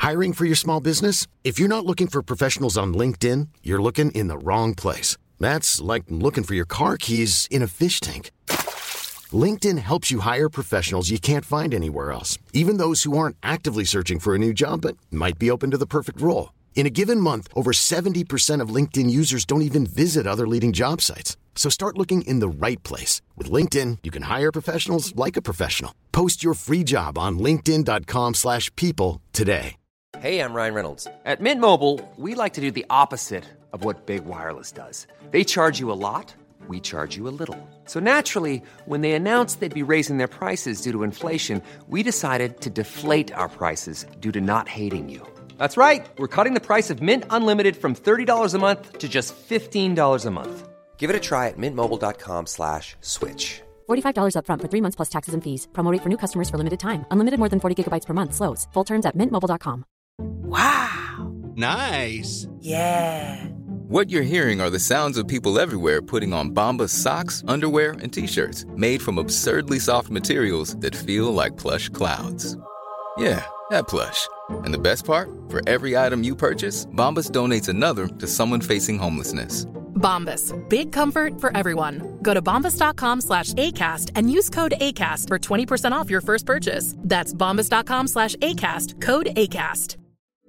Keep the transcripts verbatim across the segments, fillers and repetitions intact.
Hiring for your small business? If you're not looking for professionals on LinkedIn, you're looking in the wrong place. That's like looking for your car keys in a fish tank. LinkedIn helps you hire professionals you can't find anywhere else, even those who aren't actively searching for a new job but might be open to the perfect role. In a given month, over seventy percent of LinkedIn users don't even visit other leading job sites. So start looking in the right place. With LinkedIn, you can hire professionals like a professional. Post your free job on linkedin dot com slash people today. Hey, I'm Ryan Reynolds. At Mint Mobile, we like to do the opposite of what Big Wireless does. They charge you a lot, we charge you a little. So naturally, when they announced they'd be raising their prices due to inflation, we decided to deflate our prices due to not hating you. That's right. We're cutting the price of Mint Unlimited from thirty dollars a month to just fifteen dollars a month. Give it a try at mintmobile.com slash switch. forty-five dollars up front for three months plus taxes and fees. Promo rate for new customers for limited time. Unlimited more than forty gigabytes per month. Slows full terms at mint mobile dot com. Wow. Nice. Yeah. What you're hearing are the sounds of people everywhere putting on Bombas socks, underwear, and T-shirts made from absurdly soft materials that feel like plush clouds. Yeah, that plush. And the best part? For every item you purchase, Bombas donates another to someone facing homelessness. Bombas. Big comfort for everyone. Go to bombas.com slash ACAST and use code ACAST for twenty percent off your first purchase. That's bombas.com slash ACAST. Code ACAST.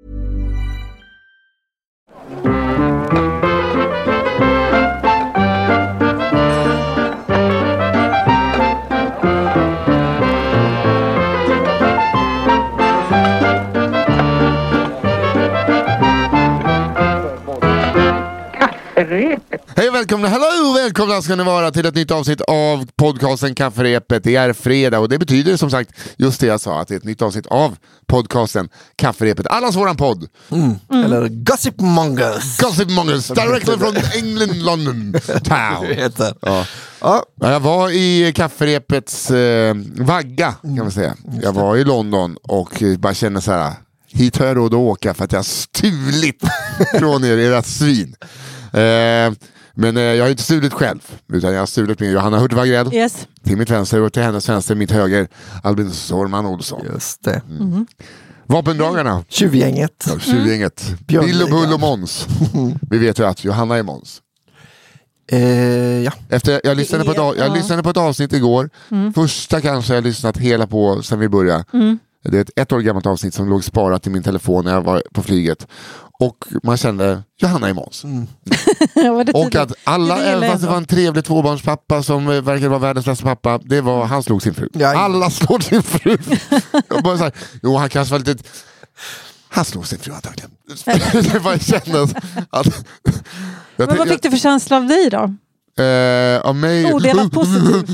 Hej och välkomna, hallå välkomna ska ni vara till ett nytt avsnitt av podcasten Kafferepet. Det är fredag och det betyder som sagt just det jag sa, att det är ett nytt avsnitt av podcasten Kafferepet. Allas våran podd. Mm. Mm. Eller Gossip Mongers. Gossip Mongers, directly from England, London town. Ja. Ja. Jag var i Kafferepets eh, vagga kan man säga. Jag var i London och bara kände så här: hit har jag råd att åka för att jag har stulit från er, era svin. Eh, men eh, jag har inte stulit själv, utan jag har stulit med Johanna Hurtig Wagrell, yes. till mitt vänster, och till hennes vänster, mitt höger, Albin Sorman Olsson. Just det. Mm. Mm. Vapendragarna. Tjuvgänget. Ja, tjuvgänget. Mm. Bill och Bull och Måns. Vi vet ju att Johanna är Måns. Eh, ja. Efter, jag, lyssnade på ett, jag ja. lyssnade på ett avsnitt igår. Mm. Första kanske jag lyssnat hela på sen vi började. Mm. Det är ett, ett år gammalt avsnitt som låg sparat i min telefon när jag var på flyget. Och man kände, Johanna är Måns. Mm. Och att alla, även fast det var en trevlig tvåbarnspappa som verkade vara världens bästa pappa, det var, han slog sin fru. Ja, alla slog sin fru. Jag bara så här, jo han kanske var lite... Han slog sin fru antagligen. Det bara kändes att... Men vad fick du för känsla av dig då? Uh, av mig odelat positivt.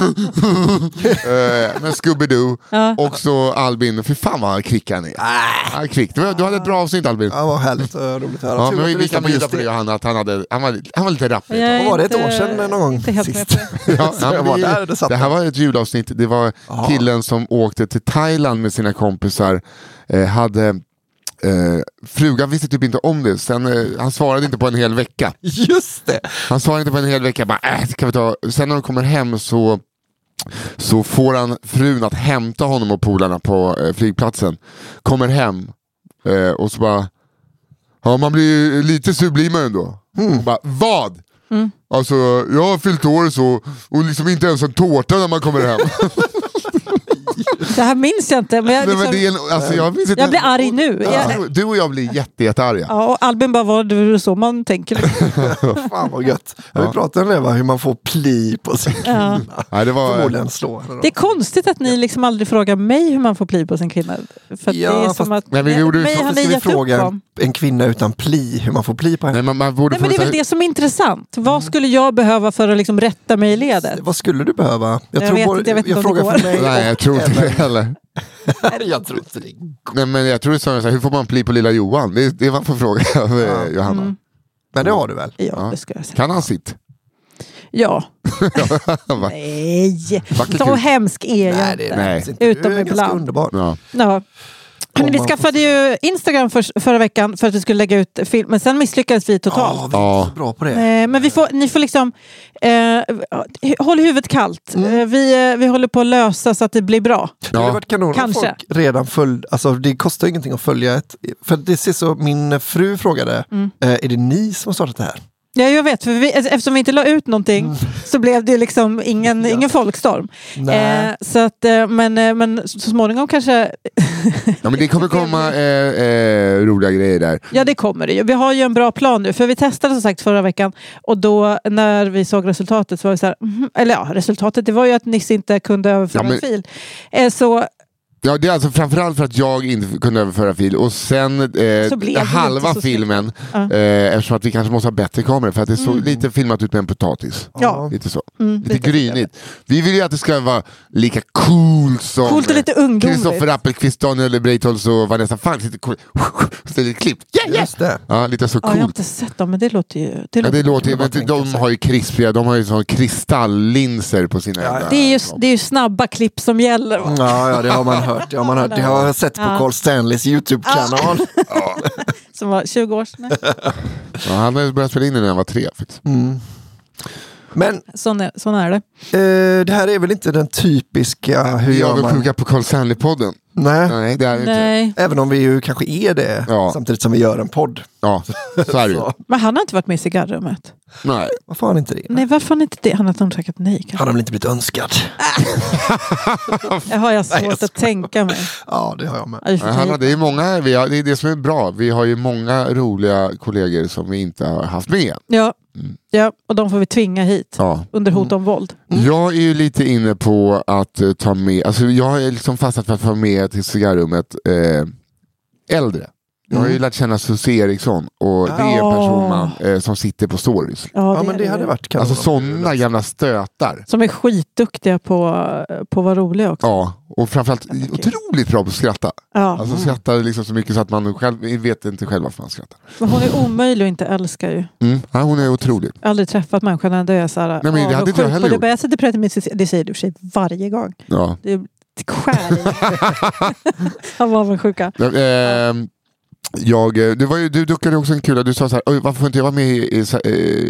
uh, men Scooby-Doo ja. Och så Albin. Fy fan vad han kvickar ner. ah, kvick. Du, du hade ett bra avsnitt, Albin. Ja, vad härligt, roligt att höra. Ja, men vi, vi kan bjuda på det, Johanna, att han, hade, han, var, han var lite rapp. Vad var det, ett år sedan någon gång? Sist. Ja, han, var där, det, det här var ett julavsnitt. Det var Aha. killen som åkte till Thailand med sina kompisar. eh, Hade Uh, frugan visste typ inte om det. Sen, uh, han svarade inte på en hel vecka. Just det. Han svarade inte på en hel vecka. Bara, äh, ska vi ta? Sen när de kommer hem så Så får han frun att hämta honom och polarna på uh, flygplatsen. Kommer hem uh, och så bara, ja, man blir lite sublimare ändå. mm. Och bara, vad? Mm. Alltså jag har fyllt år och så. Och liksom inte ens en tårta när man kommer hem. Det här minns jag inte. Men jag, liksom, Nej, men det är en, alltså, jag, minns inte, jag blir arg nu. Ja, jag, du och jag blir jätte, jätte arga. Ja, och Albin bara, vad är det så man tänker? Fan vad gött. Ja. Vi pratade om det, va? Hur man får pli på sin kvinna. Ja. Nej, det var förmodligen slå. Det är konstigt att ni liksom aldrig frågar mig hur man får pli på sin kvinna. För ja, det är fast, som att men vi gjorde, mig har ni ska vi fråga om. en kvinna utan pli hur man får pli på henne? Nej, man, man borde Nej, men det är väl det som är intressant. Vad mm. skulle jag behöva för att liksom rätta mig i ledet? Vad skulle du behöva? Jag, jag tror vet, både, jag vet jag inte om frågar det går. för mig. Nej, jag tror inte det heller. Jag tror inte det går. Nej, men jag tror det är så här, hur får man pli på lilla Johan? Det är det man får fråga av ja. Johanna. Mm. Men det har du väl? Ja, ja. Det ska jag säga. Kan han sitt? Ja. Nej, så hemsk är jag nej, det är inte. Nej. Utom du är ibland. ganska underbar. Ja. Ja. Men vi skaffade ju Instagram för, förra veckan för att vi skulle lägga ut film, men sen misslyckades vi totalt. Ja, vi är inte så bra på det. Eh, men vi får, ni får liksom eh, håll huvudet kallt. Mm. Eh, vi, eh, vi håller på att lösa så att det blir bra. Det hade varit kanon om Kanske. folk redan följ, alltså det kostar ingenting att följa ett, för det ser så, min fru frågade, Mm. eh, är det ni som har startat det här? Ja, jag vet, för vi, eftersom vi inte la ut någonting Mm. så blev det liksom ingen, Ja. ingen folkstorm. Nej. Eh, så att, eh, men, eh, men så småningom kanske... Ja, men det kommer komma eh, eh, roliga grejer där. Ja, det kommer det ju. Vi har ju en bra plan nu, för vi testade som sagt förra veckan och då när vi såg resultatet så var det så här, mm, eller ja, resultatet det var ju att Nisse inte kunde överföra Ja, men- en fil. Eh, så Ja, det är alltså framförallt för att jag inte kunde överföra fil och sen eh, Så blev det halva inte så filmen Ja. eh, eftersom att vi kanske måste ha bättre kameror för att det såg lite filmat ut med en potatis. Ja. Lite så. Mm, lite lite grynigt. Vi vill ju att det ska vara lika cool som Coolt och lite ungdomligt. Kristoffer Appelqvist, Daniel Breitholtz och Vanessa Falk. Lite cool. Så lite klipp. Yeah, yeah. Just det. Ja, lite så ja, jag har coolt. inte sett dem, men det låter ju... Det Ja, låter, det låter, man men tänka de sig. har ju krispiga, de har ju sån kristalllinser på sina Ja, ja. det, är ju, det är ju snabba klipp som gäller. Va? Ja, ja, det har man hört. Det har, man hört. Det har jag sett på Ja. Carl Stanleys YouTube-kanal. Som var tjugo år sedan. Ja, han har börjat spela in när han var tre. Faktiskt. Mm. Men Sån är, sån är det. eh, det här är väl inte den typiska hur Vi är gör man? avundsjuka på Carl Stanley-podden. Nej. Nej, det är det inte. Nej. Även om vi ju kanske är det Ja. samtidigt som vi gör en podd. Ja, så är det ju. Så, Men han har inte varit med i cigarrummet. Nej. varför har han inte det? Nej, varför har han inte det? Han har nog sagt nej. Han har väl inte blivit önskad? Det har jag svårt Nej, jag att tänka mig. Ja, det har jag med. Aj, för Nej, han har, sig. det, är många, vi har, det är det som är bra. Vi har ju många roliga kollegor som vi inte har haft med. Ja. Ja, och de får vi tvinga hit. Ja. Under hot om våld. Jag är ju lite inne på att eh, ta med, alltså jag har liksom fastnat för att få med till cigarrummet eh, äldre. Jag har ju lärt känna Susie Eriksson och det är en person man, eh, som sitter på stories. Ja, Ja, men det hade varit kanon. Alltså sådana gamla stötar. Som är skitduktiga på, på att vara roliga också. Ja, och framförallt otroligt bra på att skratta. Ja. Alltså skrattar liksom så mycket så att man själv vet inte själv varför man skrattar. Men hon är omöjlig att inte älska ju. Mm. Ja, hon är otrolig. Jag har aldrig träffat människan ändå är jag såhär. Nej, men det hade inte jag heller gjort. Det, jag sätter på det, med, det säger du för sig varje gång. Ja. Det är skär i. Han var avundsjuka. Ja, eh, jag, du, var ju, du duckade också en kula. Du sa så här, "Oj, varför får inte jag vara med i, i, i,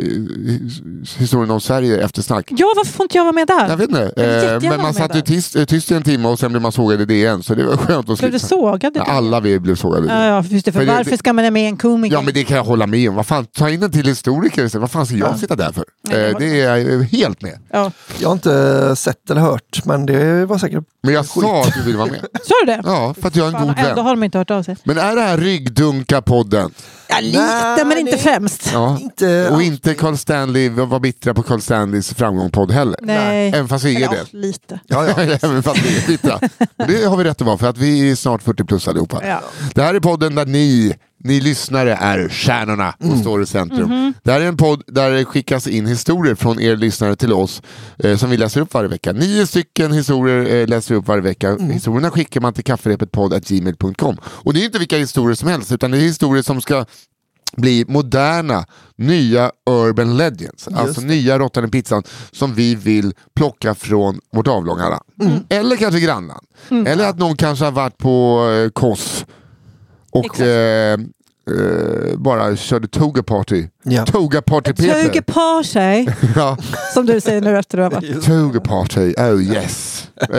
i historien om Sverige eftersnack?" Ja, varför får inte jag vara med där? Jag vet inte. Jag vill Eh, jättegärna men vara man med satt ju där. tyst, tyst i en timme och sen blev man sågad i D N. Så det var skönt att Blev du slippa. sågad? i Ja, det? alla vi blev sågade i D N. Ja, ja, just det, för För det- varför det- ska man ha med en komiker? Ja, men det kan jag hålla med om. Vad fan, ta in en till historiker istället. Vad fan ska jag sitta där för? Nej, jag Eh, det är jag helt med. Ja. Jag har inte sett eller hört, men det var säkert... Men jag sa att du vill vara med. Så är det? Ja, för att jag är en Fan, god ändå vän. har de inte hört av sig. Men är det här Ryggdunka-podden? Ja, lite, Nej, men inte det- främst. Ja. Inte Och inte Carl Stanley, var bittra på Carl Stanleys framgång-podd heller. Nej. Även fast vi är Eller, det. ja, lite. Ja, ja. Även fast vi är bittra. Det har vi rätt att vara för att vi är snart fyrtio plus allihopa. Ja. Det här är podden där ni, ni lyssnare är stjärnorna och står i centrum. Mhm. Det här är en podd där det skickas in historier från er lyssnare till oss eh, som vi läser upp varje vecka. Nio stycken historier eh, läser vi upp varje vecka. Historierna skickar man till kafferepetpodd snabel-a gmail punkt com. Och det är inte vilka historier som helst utan det är historier som ska bli moderna, nya urban legends. Alltså det. nya råttan i pizzan som vi vill plocka från vårt avlånga land. Eller kanske grannland. Eller att någon kanske har varit på eh, Kos och Exakt. eh, eh, bara körde toga party. Ja. Toga party Peter. Tuge på sig, Ja, som du säger nu efter du har varit. toga party, oh yes. Eh,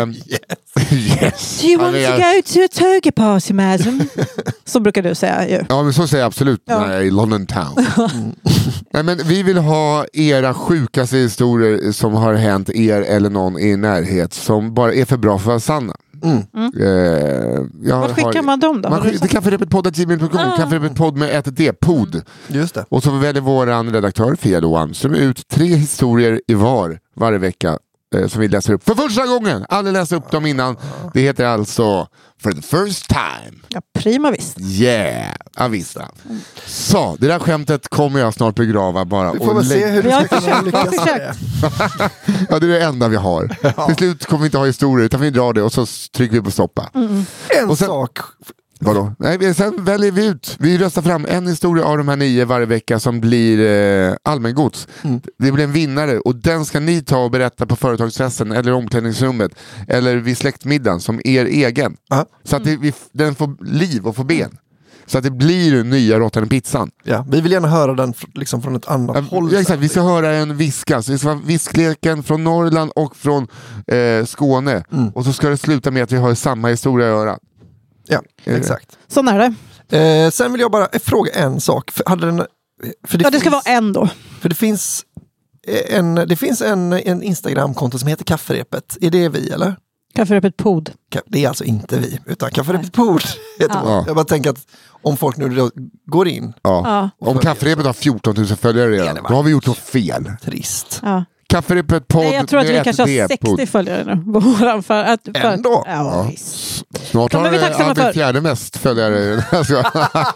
yes. Do you want Ja, to men jag- go to a toga party, madam? Så brukar du säga ju. Ja, men så säger jag absolut Ja. när jag är i London town. Nej, men vi vill ha era sjukaste historier som har hänt er eller någon i er närhet som bara är för bra för att vara sanna. Eh, jag Vart skickar man dem då? Man Har du skickar sagt? kafferepetpodd snabel-a gmail punkt com, Ah. kafferepetpodd med ett D, pod. Just det. Och så väljer vår redaktör Fia Lohan som ut tre historier i var varje vecka eh, som vi läser upp för första gången. Aldrig läst upp dem innan. Det heter alltså For the first time. Ja, prima visst. Yeah, avista. Så, det där skämtet kommer jag snart begrava bara. Vi får och väl se lägga- hur Vi du har ska kunna försökt, vi har lyckas med det. försökt. Ja, det är det enda vi har. Till slut kommer vi inte ha historier utan vi drar det och så trycker vi på stoppa. En Och sen- sak Vadå? Nej, vi- sen väljer vi ut. Vi röstar fram en historia av de här nio varje vecka som blir eh, allmängods. Mm. Det blir en vinnare och den ska ni ta och berätta på företagsfesten eller omklädningsrummet eller vid släktmiddagen som er egen. Ja. Så att det, vi, den får liv och får ben. Så att det blir nya råttan i pizzan. Ja, vi vill gärna höra den fr- liksom från ett annat Ja, håll. ja, exakt. Vi ska höra en viska. Så det ska vara viskleken från Norrland och från eh, Skåne. Mm. Och så ska det sluta med att vi har samma historia att göra. Ja, det? exakt. Sån är det. Eh, sen vill jag bara fråga en sak. För, hade den, för det, Ja, det ska finns, vara en då. För det finns en, det finns en, en Instagram-konto som heter Kafferepet. Är det vi eller? Kafferepet pod. Ka- Det är alltså inte vi, utan Kafferepet Pod heter Ja. det. Jag bara tänker att om folk nu då går in, Ja. Ja. Om Kafferepet har fjorton tusen följare redan, Ja, det var- då har vi gjort något fel. trist. Ja. Kafferepet podd. Nej, jag tror att med vi ett kanske har D, sextio podd. följare nu. på våran För att, för, Ändå? Ja, Ja. visst. Snart De har är vi tacksamma Albin för. fjärde mest följare. Alltså.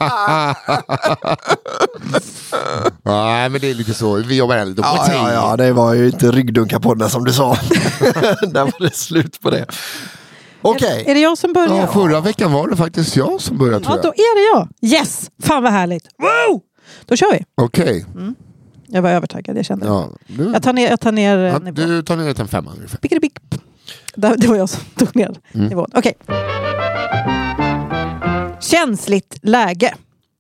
Nej, men det är lite så. Vi jobbar lite på Ja, ja, ja, det var ju inte ryggdunka på den som du sa. Där var det slut på det. Okej. Är det jag som börjar? Ja, förra veckan var det faktiskt jag som började, tror Ja, jag. då är det jag. Yes! Fan vad härligt. Wow! Då kör vi. Okej. Jag var övertaggad, jag kände det. Ja, nu- Jag tar ner, jag tar ner Ja, ja, nivån. du tar ner till en femma ungefär. Pickedipick. Det det var jag som tog ner Mm. nivån. Okej. Känsligt läge.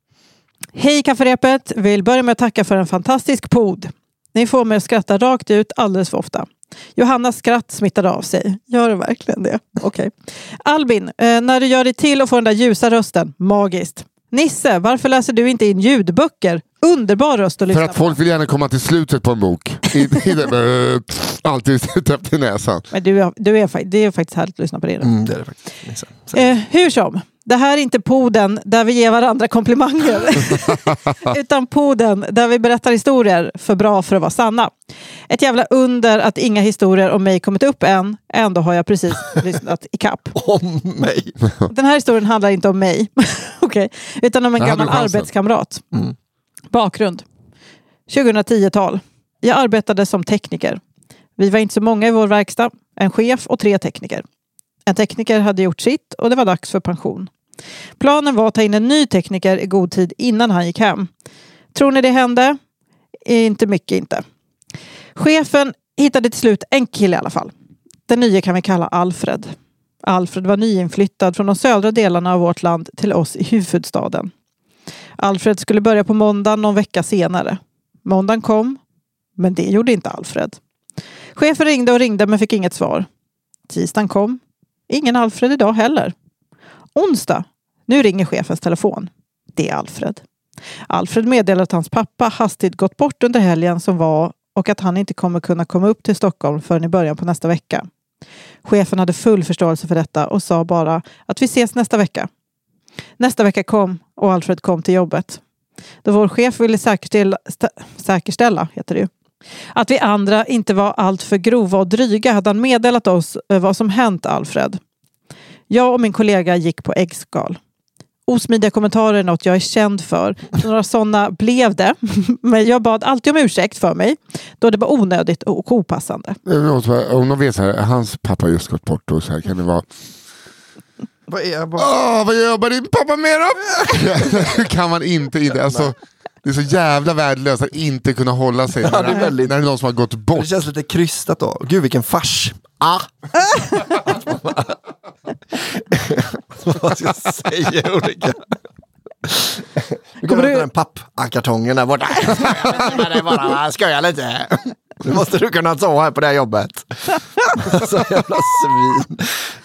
Hej Kafferepet. Vill börja med att tacka för en fantastisk podd. Ni får mig att skratta rakt ut alldeles för ofta. Johannas skratt smittade av sig. Gör det verkligen det? Okej. Albin, eh, när du gör dig till och får den där ljusa rösten. Magiskt. Nisse, varför läser du inte in ljudböcker? Underbar röst att För lyssna att på. folk vill gärna komma till slutet på en bok. Inte inte bara, pff, alltid täppt i näsan. Men du är, du är, det är faktiskt härligt att lyssna på det. Mm, det är det faktiskt. Nisse. Så. Eh, hur som, det här är inte podden där vi ger varandra komplimanger. Utan podden där vi berättar historier för bra för att vara sanna. Ett jävla under att inga historier om mig kommit upp än. Ändå har jag precis lyssnat i kapp. Om mig. Den här historien handlar inte om mig. okay, utan om en Där hade gammal du chansen. arbetskamrat. Mm. Bakgrund. tjugohundratio-tal. Jag arbetade som tekniker. Vi var inte så många i vår verkstad. En chef och tre tekniker. En tekniker hade gjort sitt och det var dags för pension. Planen var att ta in en ny tekniker i god tid innan han gick hem. Tror ni det hände? Inte mycket inte. Chefen hittade till slut en kille i alla fall. Den nya kan vi kalla Alfred. Alfred var nyinflyttad från de södra delarna av vårt land till oss i huvudstaden. Alfred skulle börja på måndagen någon vecka senare. Måndagen kom, men det gjorde inte Alfred. Chefen ringde och ringde men fick inget svar. Tisdagen kom. Ingen Alfred idag heller. Onsdag. Nu ringer chefens telefon. Det är Alfred. Alfred meddelar att hans pappa hastigt gått bort under helgen som var och att han inte kommer kunna komma upp till Stockholm förrän i början på nästa vecka. Chefen hade full förståelse för detta och sa bara att vi ses nästa vecka. Nästa vecka kom och Alfred kom till jobbet. Då vår chef ville säkerställa, stä, säkerställa heter det ju, att vi andra inte var allt för grova och dryga hade han meddelat oss vad som hänt Alfred. Jag och min kollega gick på äggskal. Osmidiga kommentarer är något jag är känd för. Några sådana blev det. Men jag bad alltid om ursäkt för mig. Då det var onödigt och opassande. Om de vet så här, hans pappa har just gått bort och så här kan det vara. Vad är jag bara... Åh, vad jobbar din pappa med då? Kan man inte, inte alltså, det är så jävla värdelöst att inte kunna hålla sig Ja, det är väldigt- när det är någon som har gått bort. Det känns lite krystat då. Gud vilken fars. Ah! Vad ska jag säga olika? Nu kommer du- du... den papp-kartongen där borta. Det är bara, ska jag lite? Nu måste du kunna ta här på det här jobbet. Så jävla svin.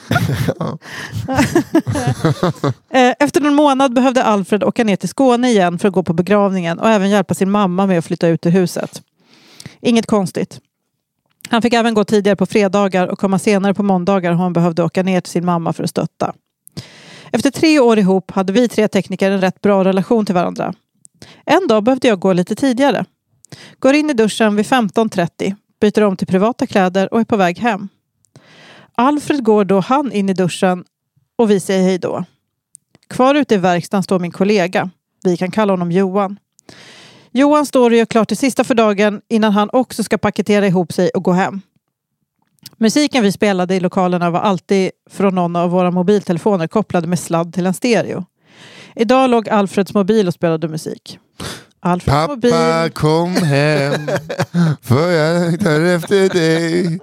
Eh, Efter någon månad behövde Alfred åka ner till Skåne igen för att gå på begravningen och även hjälpa sin mamma med att flytta ut ur huset. Inget konstigt. Han fick även gå tidigare på fredagar och komma senare på måndagar om han behövde åka ner till sin mamma för att stötta. Efter tre år ihop hade vi tre tekniker en rätt bra relation till varandra. En dag behövde jag gå lite tidigare. Går in i duschen vid femton trettio, byter om till privata kläder och är på väg hem. Alfred går då han in i duschen och vi säger hej då. Kvar ute i verkstaden står min kollega. Vi kan kalla honom Johan. Johan står och gör klart det sista för dagen innan han också ska paketera ihop sig och gå hem. Musiken vi spelade i lokalerna var alltid från någon av våra mobiltelefoner kopplade med sladd till en stereo. Idag låg Alfreds mobil och spelade musik. Alfreds Pappa mobil... kom hem för jag tar efter dig.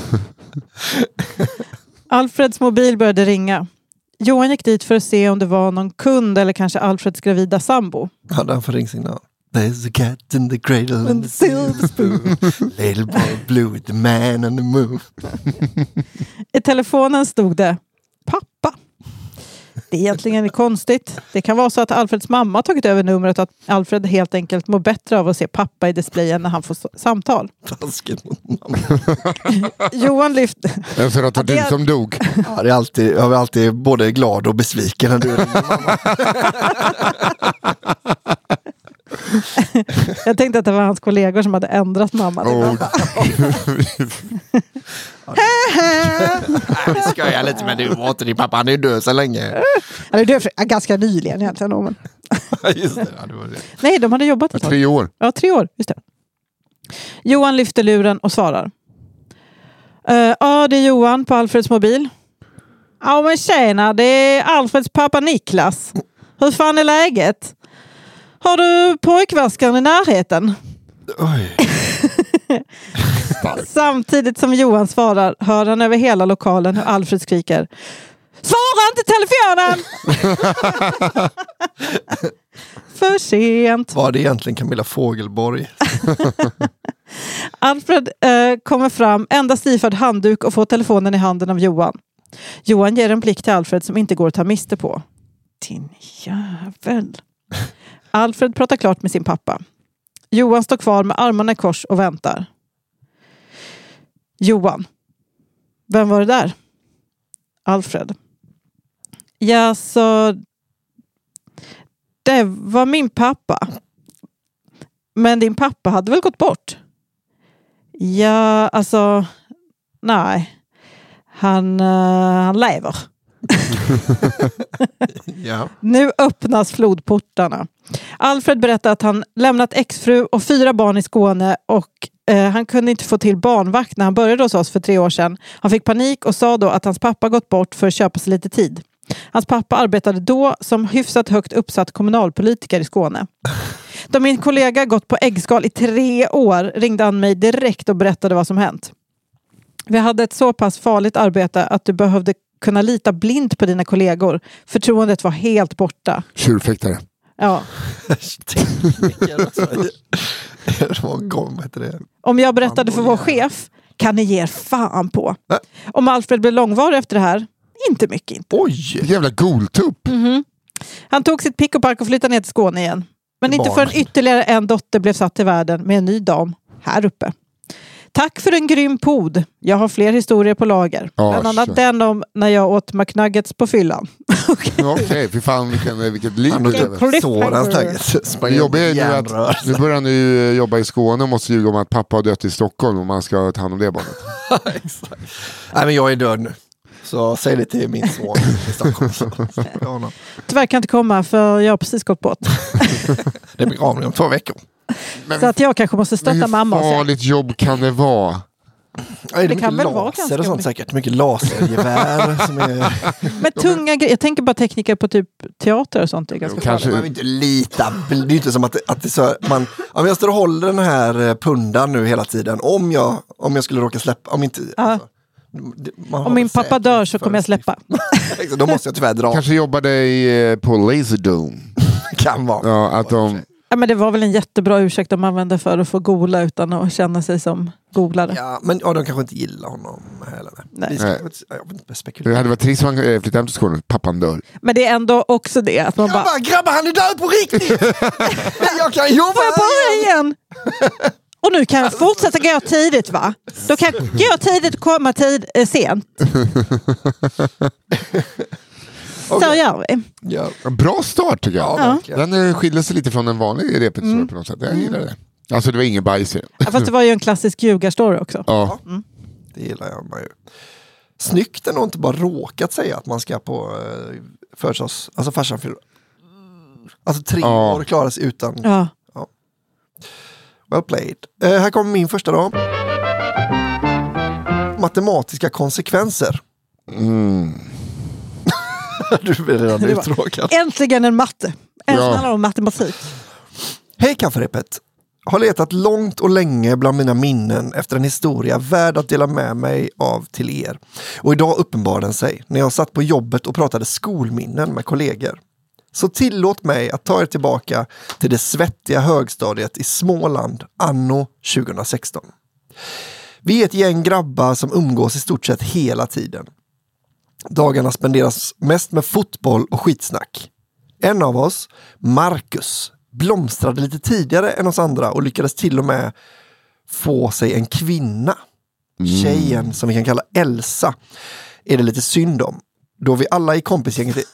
Alfreds mobil började ringa. Johan gick dit för att se om det var någon kund eller kanske Alfreds gravida sambo. Hade han för ringsignal? There's a cat in the cradle and the silver spoon. Little boy blue, the man on the moon. I telefonen stod det pappa. Det är egentligen konstigt. Det kan vara så att Alfreds mamma tagit över numret och att Alfred helt enkelt mår bättre av att se pappa i displayen när han får samtal. Taskigt mot mamma. Johan lyfte... Jag tror att det var du som dog. Ja, det är alltid, jag är alltid både glad och besviken när du ringer mamma. Jag tänkte att det var hans kollegor som hade ändrat mamma. Oh. Nej, ska jag lite, men du var inte din pappa, han är död så länge. Han är död för, ganska nyligen egentligen. Men... Just det, ja, det var det. Nej, de hade jobbat ett tag. Tre år. Ja, tre år, just det. Johan lyfter luren och svarar. Uh, ja, det är Johan på Alfreds mobil. Ja, men tjena, det är Alfreds pappa Niklas. Hur fan är läget? Har du pojkvaskaren i närheten? Oj. Samtidigt som Johan svarar hör han över hela lokalen hur Alfred skriker. Svara inte telefonen! För sent. Var det egentligen Camilla Fogelborg? Alfred eh, kommer fram, endast iförd handduk och får telefonen i handen av Johan. Johan ger en blick till Alfred som inte går att ta miste på. Din jävel. Alfred pratar klart med sin pappa. Johan står kvar med armarna i kors och väntar. Johan. Vem var det där? Alfred. Ja, så... Det var min pappa. Men din pappa hade väl gått bort? Ja, alltså... Nej. Han, uh, han lever. Ja. Nu öppnas flodportarna. Alfred berättar att han lämnat exfru och fyra barn i Skåne och eh, han kunde inte få till barnvakt när han började hos oss för tre år sedan. Han fick panik och sa då att hans pappa gått bort för att köpa sig lite tid. Hans pappa arbetade då som hyfsat högt uppsatt kommunalpolitiker i Skåne. Då min kollega gått på äggskal i tre år ringde han mig direkt och berättade vad som hänt. Vi hade ett så pass farligt arbete att du behövde kunna lita blint på dina kollegor. Förtroendet var helt borta. Tjurfäktare. Ja. Det var gång, heter det. Om jag berättade för vår chef kan ni ge er fan på. Äh? Om Alfred blev långvarig efter det här, inte mycket inte. Oj! Jävla goltupp. Mm-hmm. Han tog sitt pick och pack och flyttade ner till Skåne igen. Men inte förrän ytterligare en dotter blev satt till världen med en ny dam här uppe. Tack för en grym pod. Jag har fler historier på lager. Oh, Bland annat så. den om när jag åt McNuggets på fyllan. Okej, okay, fy fan vilken, vilket liv. Det jobbar ju nu att nu börjar han ju jobba i Skåne och måste ljuga om att pappa har dött i Stockholm och man ska ta hand om det barnet. Exakt. Nej, men jag är död nu. Så säg det till min son i Stockholm. Så. Tyvärr kan jag inte komma för jag har precis gått bort. Det blir begravning om två veckor. Men, så att jag kanske måste stötta mamma. Hur farligt jobb kan det vara? Ja, det, det kan väl laser vara ganska och sånt säkert. Mycket lasergevär som är... Men tunga grejer. Jag tänker bara tekniker på typ teater och sånt. Det är ganska kanske... Man vill inte lita. Det är inte som att, att det är så... Man, om jag står och håller den här pundan nu hela tiden. Om jag, om jag skulle råka släppa... Om inte... Alltså, om min pappa dör så kommer jag släppa. Då måste jag tyvärr dra. Kanske jobbade i, på Laserdome. Kan vara. Ja, att de... Ja, men det var väl en jättebra ursäkt de använde för att få gola utan att känna sig som golare. Ja, men ja, de kanske inte gillar honom heller. Nej. Ska, Nej. jag vill inte spekulera. Det hade varit trist om han flyttade hem till Skåne. Pappan dör. Men det är ändå också det att man grabbar, bara... Grabbar, han är död på riktigt! Jag kan jobba Får jag bara igen? Och nu kan jag fortsätta gå tidigt, va? Då kan jag gå tidigt och komma tid, eh, sent. Så okay. Gör vi. Ja. Bra start tycker jag. Ja, ja. Den skiljer sig lite från en vanlig repetition mm. på något sätt. Jag gillar det. Alltså det var ingen bajs i den. Ja, fast det var ju en klassisk ljugarstory också. Ja. Mm. Det gillar jag ju. Snyggt är nog inte bara råkat säga att man ska på uh, försås, alltså farsan för alltså tre ja. år klarar sig utan. Ja. Ja. Well played. Uh, här kommer min första då. matematiska konsekvenser. Mm. Du är redan uttråkad. Äntligen en matte. En som Ja. handlar om matematik. Hej kafferepet. Har letat långt och länge bland mina minnen efter en historia värd att dela med mig av till er. Och idag uppenbarade den sig när jag satt på jobbet och pratade skolminnen med kollegor. Så tillåt mig att ta er tillbaka till det svettiga högstadiet i Småland anno tjugohundrasexton. Vi är ett gäng grabbar som umgås i stort sett hela tiden. Dagarna spenderas mest med fotboll och skitsnack. En av oss, Marcus, blomstrade lite tidigare än oss andra och lyckades till och med få sig en kvinna. Tjejen som vi kan kalla Elsa är det lite synd om. Då vi alla i kompisgänget är...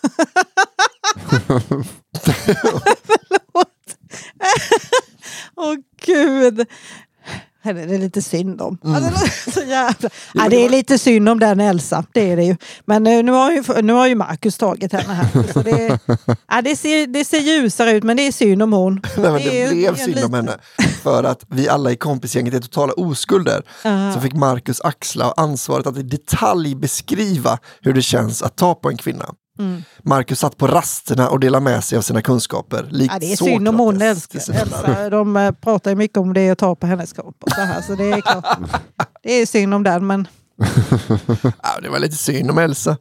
Åh gud. Det är lite synd om. Mm. Alltså, så jävla... ja, det är lite synd om den Elsa, det är det ju. Men nu har ju, nu har ju Marcus tagit henne här. Så det, ja, det, ser, det ser ljusare ut, men det är synd om hon. Nej, men det, det är, blev det är synd lite... om henne. För att vi alla i kompisgänget är totala oskulder. Uh. Så fick Marcus axla ansvaret att i detalj beskriva hur det känns att ta på en kvinna. Mm. Marcus satt på rasterna och delade med sig av sina kunskaper. Likt Ja, det är synd om hon Sokrates älskar till sina Elsa. De äh, pratar ju mycket om det och tar på hennes kropp och så här, så det är klart. Det är synd om den, men... Ja, det var lite synd om Elsa.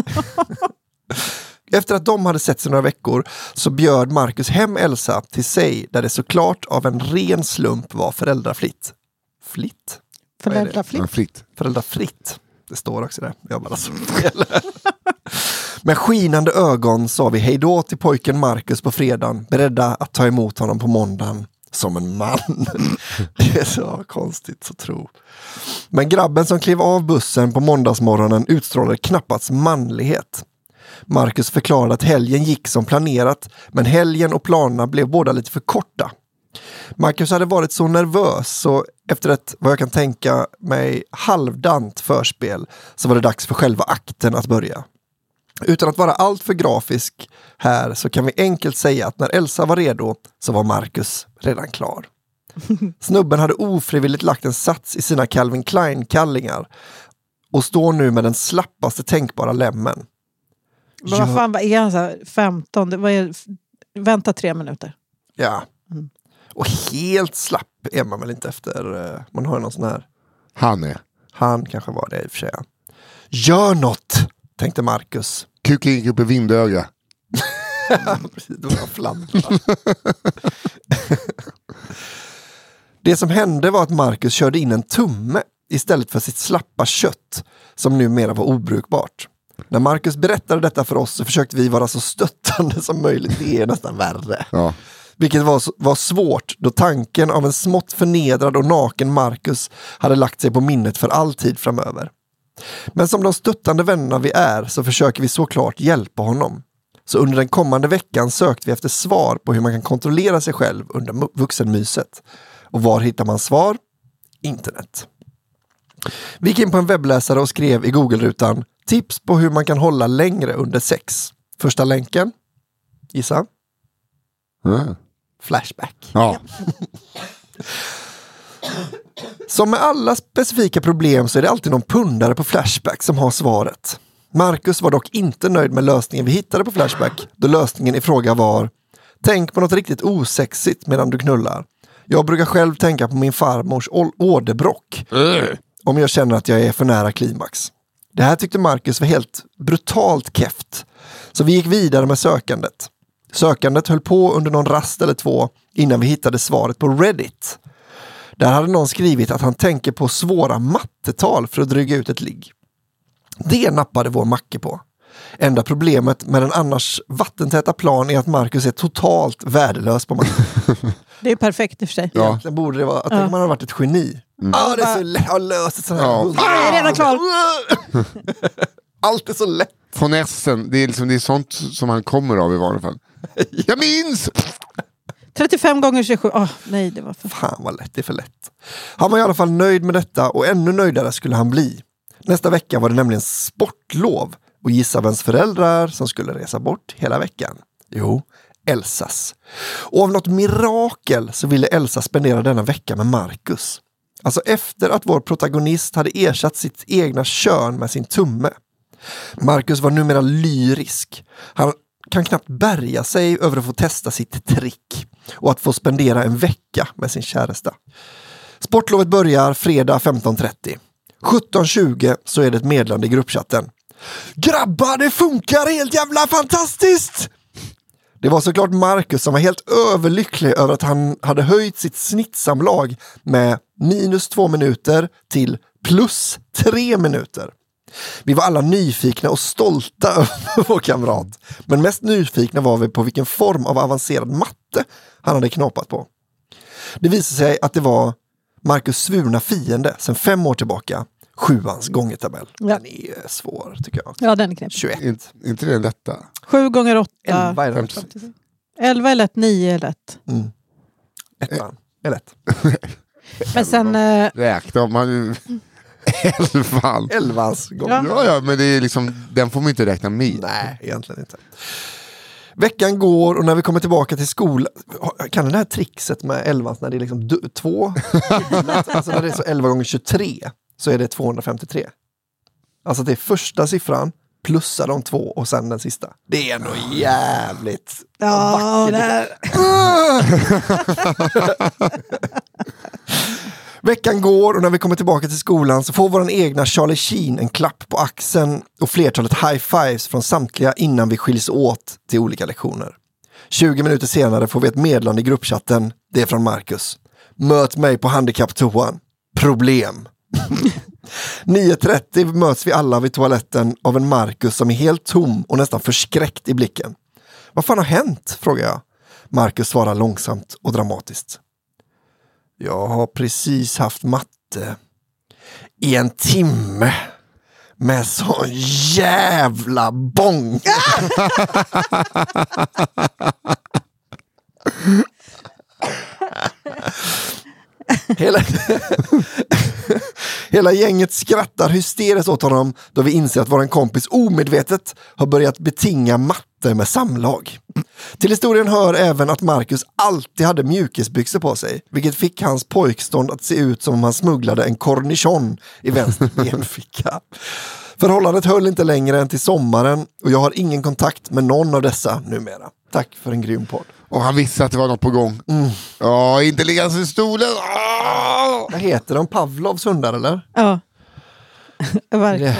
Efter att de hade sett sig några veckor så bjöd Marcus hem Elsa till sig där det såklart av en ren slump var föräldrafritt. Flitt? Föräldraflipp. Ja, fritt. Föräldrafritt. Det står också där. Jag bara så fel. Med skinande ögon sa vi hej då till pojken Marcus på fredagen, beredda att ta emot honom på måndagen som en man. Det är så konstigt att tro. Men grabben som klev av bussen på måndagsmorgonen utstrålade knappast manlighet. Marcus förklarade att helgen gick som planerat, men helgen och planerna blev båda lite för korta. Marcus hade varit så nervös så efter ett, vad jag kan tänka mig, halvdant förspel så var det dags för själva akten att börja. Utan att vara allt för grafisk här så kan vi enkelt säga att när Elsa var redo så var Marcus redan klar. Snubben hade ofrivilligt lagt en sats i sina Calvin Klein-kallingar och står nu med den slappaste tänkbara lämmen. Men vad fan, vad är han så här, femton? Det var är, vänta tre minuter. Ja. Och helt slapp är man väl inte efter, man har ju någon sån här. Han är. Han kanske var det i och för sig. Gör något, tänkte Marcus. Kuken gick upp i vindöga. Precis, det var flampa. Det som hände var att Marcus körde in en tumme istället för sitt slappa kött som numera var obrukbart. När Marcus berättade detta för oss så försökte vi vara så stöttande som möjligt. Det är nästan värre. Ja. Vilket var, var svårt då tanken av en smått förnedrad och naken Marcus hade lagt sig på minnet för all tid framöver. Men som de stöttande vännerna vi är så försöker vi såklart hjälpa honom. Så under den kommande veckan sökte vi efter svar på hur man kan kontrollera sig själv under vuxenmyset. Och var hittar man svar? Internet. Vi gick in på en webbläsare och skrev i Google-rutan tips på hur man kan hålla längre under sex. Första länken. Gissa. Mm. Flashback. Ja. Som med alla specifika problem så är det alltid någon pundare på Flashback som har svaret. Marcus var dock inte nöjd med lösningen vi hittade på Flashback, då lösningen i fråga var: tänk på något riktigt osexigt medan du knullar. Jag brukar själv tänka på min farmors åderbråck Mm. om jag känner att jag är för nära klimax. Det här tyckte Marcus var helt brutalt keft, så vi gick vidare med sökandet. Sökandet höll på under någon rast eller två innan vi hittade svaret på Reddit. Där hade någon skrivit att han tänker på svåra mattetal för att dryga ut ett ligg. Det nappade vår macke på. Enda problemet med den annars vattentäta plan är att Marcus är totalt värdelös på matte. Det är perfekt i och för sig. Ja. Egentligen borde det vara att ja. man har varit ett geni. Ja, Mm. ah, det är så lätt. Jag har löst ett sånt här. Ja. Jag är redan klar. Allt är så lätt. Från essen, det är, liksom, det är sånt som han kommer av i varje fall. Jag minns! trettiofem gånger tjugosju. Åh, nej, det var för... Fan vad lätt, det är för lätt. Han var i alla fall nöjd med detta och ännu nöjdare skulle han bli. Nästa vecka var det nämligen sportlov och gissa vems föräldrar som skulle resa bort hela veckan. Jo, Elsas. Och av något mirakel så ville Elsa spendera denna vecka med Marcus. Alltså efter att vår protagonist hade ersatt sitt egna kön med sin tumme. Marcus var numera lyrisk. Han kan knappt bärga sig över att få testa sitt trick och att få spendera en vecka med sin käresta. Sportlovet börjar fredag femton trettio. sjutton tjugo så är det ett meddelande i gruppchatten. Grabbar, det funkar helt jävla fantastiskt! Det var såklart Marcus som var helt överlycklig över att han hade höjt sitt snittsamlag med minus två minuter till plus tre minuter. Vi var alla nyfikna och stolta över vår kamrat. Men mest nyfikna var vi på vilken form av avancerad matte han hade knapat på. Det visade sig att det var Marcus svurna fiende sedan fem år tillbaka. Sjuans gångertabell. Ja. Den är svår tycker jag. Ja, den är knäpp. tjugoett. In, inte det detta? Sju gånger åtta. elva är femtio. Elva är lätt, nio är lätt. Mm. Ettan är lätt. Men sen... Eh, Räkna om man... Elvan. Elvans gånger. Ja, ja, men det är liksom, den får man inte räkna med. Nej, egentligen inte. Veckan går och när vi kommer tillbaka till skolan, kan det här trixet med elvans när det är liksom du, två, alltså när det är så elva gånger tjugotre så är det tvåhundrafemtiotre. Alltså det är första siffran plussa de två och sen den sista. Det är ändå jävligt ja, vackert. Veckan går och när vi kommer tillbaka till skolan så får vår egna Charlie Sheen en klapp på axeln och flertalet high-fives från samtliga innan vi skiljs åt till olika lektioner. tjugo minuter senare får vi ett meddelande i gruppchatten. Det är från Marcus. Möt mig på handikapptoan. Problem. nio trettio möts vi alla vid toaletten av en Marcus som är helt tom och nästan förskräckt i blicken. Vad fan har hänt? Frågar jag. Marcus svarar långsamt och dramatiskt. Jag har precis haft matte i en timme med så jävla bång. Hela, hela gänget skrattar hysteriskt åt honom då vi inser att vår kompis omedvetet har börjat betinga matte med samlag. Till historien hör även att Marcus alltid hade mjukisbyxor på sig, vilket fick hans pojkstånd att se ut som om han smugglade en cornichon i vänster benficka. Förhållandet höll inte längre än till sommaren och jag har ingen kontakt med någon av dessa numera. Tack för en grym podd. Och han visste att det var något på gång. Mm. Ja, inte ligga i stolen. Ah! Vad heter de? Pavlovs hundar eller? ja. Verkligen.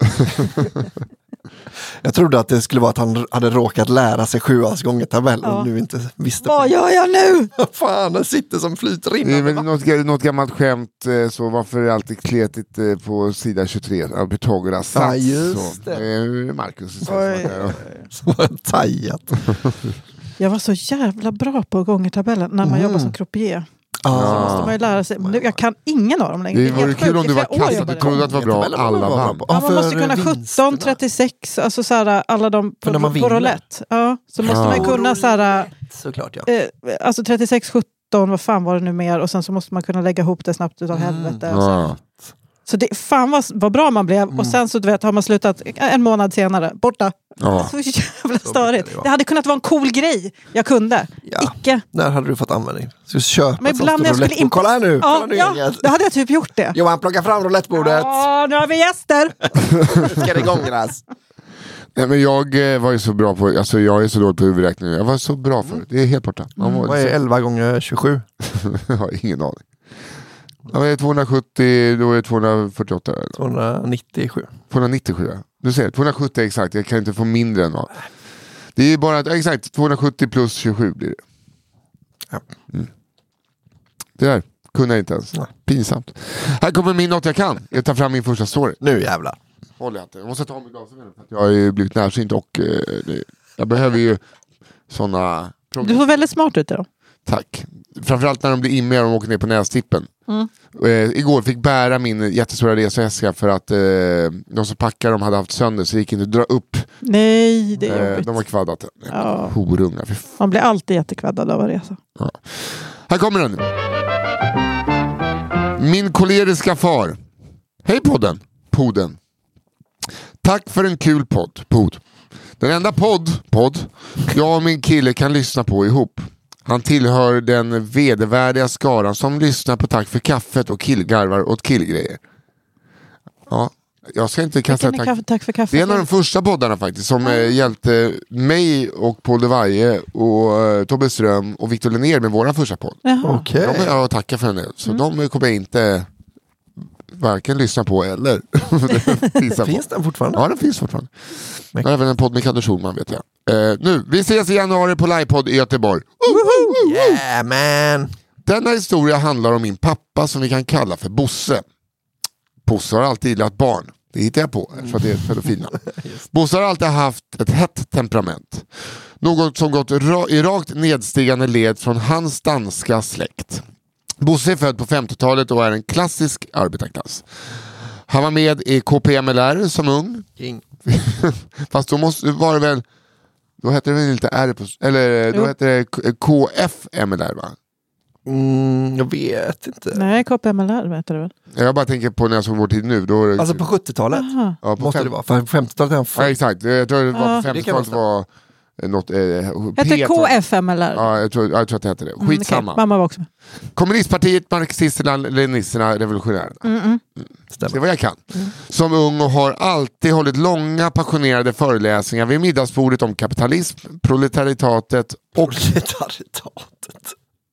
Jag trodde att det skulle vara att han hade råkat lära sig sjuans gångertabell Ja. och nu inte visste. Vad gör jag nu? Fan, den sitter som flyter Det är in. väl något, något gammalt skämt, eh, så varför är det alltid kletigt eh, på sida tjugotre av Pythagoras sats. Ja, just så. det. Eh, Marcus. Oj. Som var tajat. Jag var så jävla bra på gångertabellen när man Mm. jobbar som croupier. Ah. Så måste man ju lära sig. Nu, jag kan ingen av dem längre. Det är vore helt kul sjukt. om du I var flera år kass, jobbade du trodde att det var bra Tabellen var alla bra vann. på. Ja, man för måste kunna sjutton, vinsterna. trettiosex, alltså så här, alla de För på, när man på vinner. roulette. Ja, så måste Ja. man kunna så här, Såklart ja. eh, alltså trettiosex, sjutton, vad fan var det nu mer? Och sen så måste man kunna lägga ihop det snabbt utav Mm. helvete. Och så. Ja. så det, fan vad, vad bra man blev. Mm. Och sen så du vet, har man slutat en månad senare, borta. Ja. Så jävla Så störigt. brukar det vara. Det hade kunnat vara en cool grej. Jag kunde. Ja. Icke. När hade du fått användning? Ska du köpa Men ett ibland sånt när jag skulle roulettebord? in på- Kolla här nu! Ja, Kolla nu ja, gänget. då hade jag typ gjort det. Johan, plocka fram roulettebordet. Ja, nu har vi gäster. Ska det gångras? Nej, men jag eh, var ju så bra på, alltså jag är så dålig på huvudräkning. Jag var så bra för det. Det är helt borta. Man var, Vad är elva gånger tjugosju? jag har ingen aning. Ja, är tvåhundrasjuttio, då är det tvåhundrafyrtioåtta. Eller? tvåhundranittiosju. tvåhundranittiosju, ja. Du ser, tvåhundrasjuttio är exakt. Jag kan inte få mindre än vad. Det är bara, ja, exakt, tvåhundrasjuttio plus tjugosju blir det. Ja. Mm. Det där kunde jag inte ens. Nej. Pinsamt. Här kommer min något jag kan. Jag tar fram min första story. Nu jävlar. Håller jag inte. Jag måste ta mig glasögonen för att jag har ju blivit närsynt och eh, det, jag behöver ju sådana program. Du såg väldigt smart ut idag. Tack. Framförallt när de blir immiga och de åker ner på nästippen. Mm. Eh, igår fick bära min jättestora reseväska för att eh, de som packar de hade haft sönder så det gick inte att dra upp. Nej, det är Eh, jobbigt. de var kvaddat. Ja. Horungar. Fy fan. Man blir alltid jättekvaddad av att resa. Här kommer den. Min koleriska far. Hej podden. Poden. Tack för en kul podd. Pod. Den enda podd, podd jag och min kille kan lyssna på ihop. Han tillhör den vedervärdiga skaran som lyssnar på Tack för kaffet och killgarvar åt killgrejer. Ja, jag ska inte kasta tack. Kaffe, tack för kaffet. Det är en av de första poddarna faktiskt som mm. hjälpte mig och Paul de Vaje och uh, Tobbe Ström och Victor Linnér med våra första podd. Okay. De är jag tackar för henne. Så mm. de kommer jag inte varken lyssna på eller visa Finns på. Den fortfarande? Ja, den finns fortfarande. Men även en podd med Kalle Schulman vet jag. Uh, nu, vi ses i januari på livepodd i Göteborg. Uh, uh, uh, yeah man! Denna historia handlar om min pappa som vi kan kalla för Bosse. Bosse har alltid gillat barn. Det hittar jag på för att det är pedofila. Bosse har alltid haft ett hett temperament. Något som gått ra- i rakt nedstigande led från hans danska släkt. Bosse är född på femtiotalet och är en klassisk arbetarklass. Han var med i K P M L R som ung. King. Fast då måste var det väl då heter det väl inte R på, eller då jo. heter det K F M L R va? Mm, jag vet inte. Nej, K P M L R vet du väl? Jag bara tänker på när jag såg vår tid nu. Då det... Alltså på sjuttiotalet? Ja, på måste fem... det vara. För på femtiotalet är han full. Ja, exakt. Jag tror det var ja. på femtiotalet var något... Eh, Hette det K F M L R? Ja, jag tror, jag tror att det hette det. Skitsamma. Mm, okay. Mamma var också med. Kommunistpartiet, marxisterna, leninisterna, revolutionärerna. Mm -mm. Det är vad jag kan. Mm. Som ung och har alltid hållit långa passionerade föreläsningar vid middagsbordet om kapitalism, proletariatet och... Proletariatet?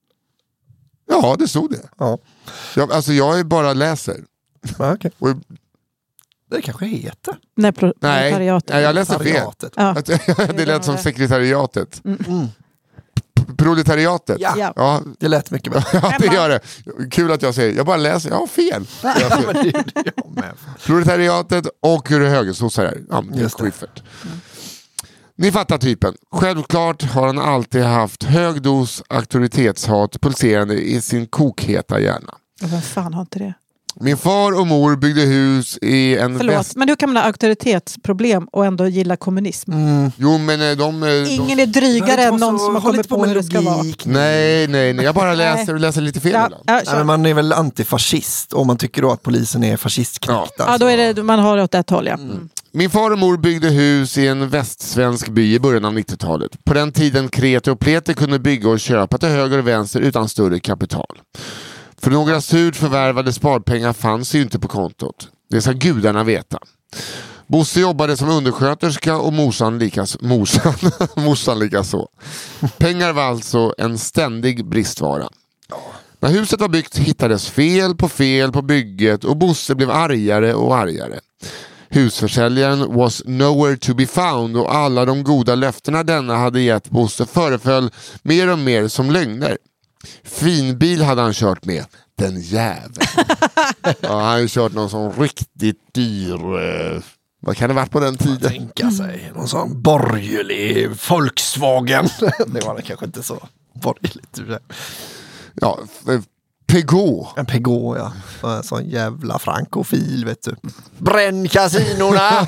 Ja, det stod det. Ja. Jag, alltså jag är bara läser. Ja, okay. och... Det kanske heter. Nej, pro- nej, nej, jag läser fel. Ja. Det lät som sekretariatet. Mm. Mm. Proletariatet. Ja. ja, det lät mycket bra. Ja, det gör det. Kul att jag säger, jag bara läser, jag har fel. Jag har fel. Proletariatet och hur det högersossar är. Ja, det är skiffert. Mm. Ni fattar typen. Självklart har han alltid haft hög dos auktoritetshat pulserande i sin kokheta hjärna. Vad fan har inte det? Min far och mor byggde hus i en... Förlåt, väst... men du kan ha auktoritetsproblem och ändå gilla kommunism. Mm. Jo, men de... Ingen de... är drygare än någon som har kommit på hur det ska vara. Nej, nej, nej. Jag bara läser och läser lite fel. Ja, ja, nej, men man är väl antifascist om man tycker då att polisen är fascistknäckt. Ja, ja då är det, man har det åt ett håll, ja. Mm. Min far och mor byggde hus i en västsvensk by i början av nittiotalet. På den tiden kreti och pleti kunde bygga och köpa till höger och vänster utan större kapital. För några surt förvärvade sparpengar fanns ju inte på kontot. Det ska gudarna veta. Bosse jobbade som undersköterska och morsan lika, morsan, morsan lika så. Pengar var alltså en ständig bristvara. När huset var byggt hittades fel på fel på bygget och Bosse blev argare och argare. Husförsäljaren was nowhere to be found och alla de goda löftena denna hade gett Bosse föreföll mer och mer som lögner. Finbil hade han kört med. Den jäveln. Ja, han hade kört någon sån riktigt dyr... Eh, vad kan det varit på den tiden? Tänka sig. Någon sån borgerlig Volkswagen. Det var det kanske inte så borgerligt. Ja, Peugeot. En Peugeot, ja. En sån jävla frankofil, vet du. Bränn kasinorna!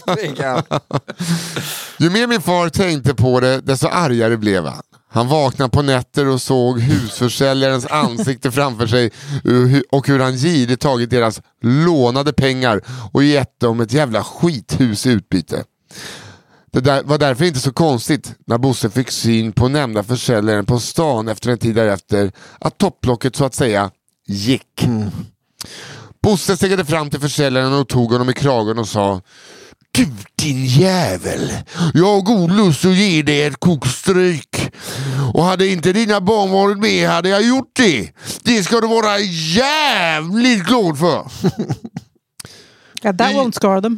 Ju mer min far tänkte på det, desto argare blev han. Han vaknade på nätter och såg husförsäljarens ansikte framför sig och hur han girigt tagit deras lånade pengar och gett dem ett jävla skithus i utbyte. Det där var därför inte så konstigt när Bosse fick syn på nämnda försäljaren på stan efter en tid därefter att topplocket så att säga gick. Mm. Bosse stegade fram till försäljaren och tog honom i kragen och sa: "Du din jävel, jag har god lust att ge dig ett kokstryk. Och hade inte dina barn varit med hade jag gjort det. Det ska du vara jävligt glad för." Yeah, that won't scar them.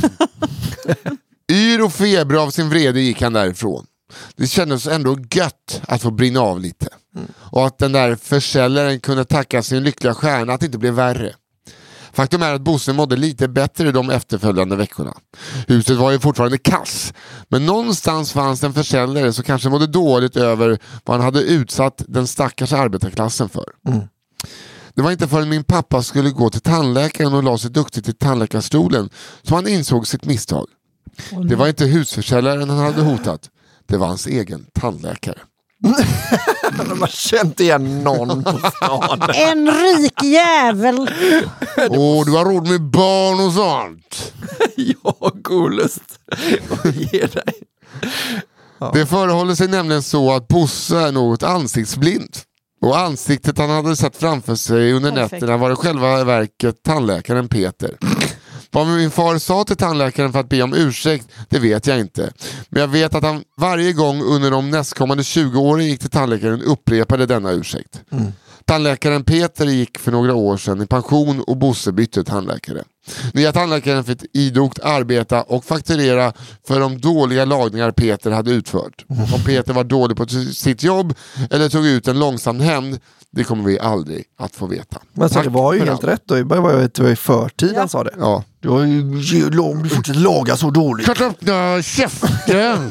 Yr och feber av sin vrede gick han därifrån. Det kändes ändå gött att få brinna av lite. Mm. Och att den där försäljaren kunde tacka sin lyckliga stjärna att det inte blev värre. Faktum är att Bosse mådde lite bättre de efterföljande veckorna. Huset var ju fortfarande kass. Men någonstans fanns en försäljare som kanske mådde dåligt över vad han hade utsatt den stackars arbetarklassen för. Mm. Det var inte förrän min pappa skulle gå till tandläkaren och la sig duktigt i tandläkarstolen som han insåg sitt misstag. Oh, det var inte husförsäljaren han hade hotat. Det var hans egen tandläkare. De har känt igen någon på stan. En rik jävel. Åh, oh, du har råd med barn och sånt. Ja, god lust att ge dig. Ja. Det förehåller sig nämligen så att Bosse är något ansiktsblind. Och ansiktet han hade sett framför sig under Perfekt. nätterna var det själva verket tandläkaren Peter. Vad min far sa till tandläkaren för att be om ursäkt, det vet jag inte. Men jag vet att han varje gång under de nästkommande tjugo åren gick till tandläkaren upprepade denna ursäkt. Mm. Tandläkaren Peter gick för några år sedan i pension och Bosse bytte tandläkare. Nya tandläkaren fick idogt arbeta och fakturera för de dåliga lagningar Peter hade utfört. Om Peter var dålig på sitt jobb eller tog ut en långsam hämnd, det kommer vi aldrig att få veta. Men så Tack det var ju för helt allt. rätt då. Det var ju, det var ju förtid Ja. han sa det. Ja. Du har ju lång, du fortsätter laga så dåligt. Cut up the käften!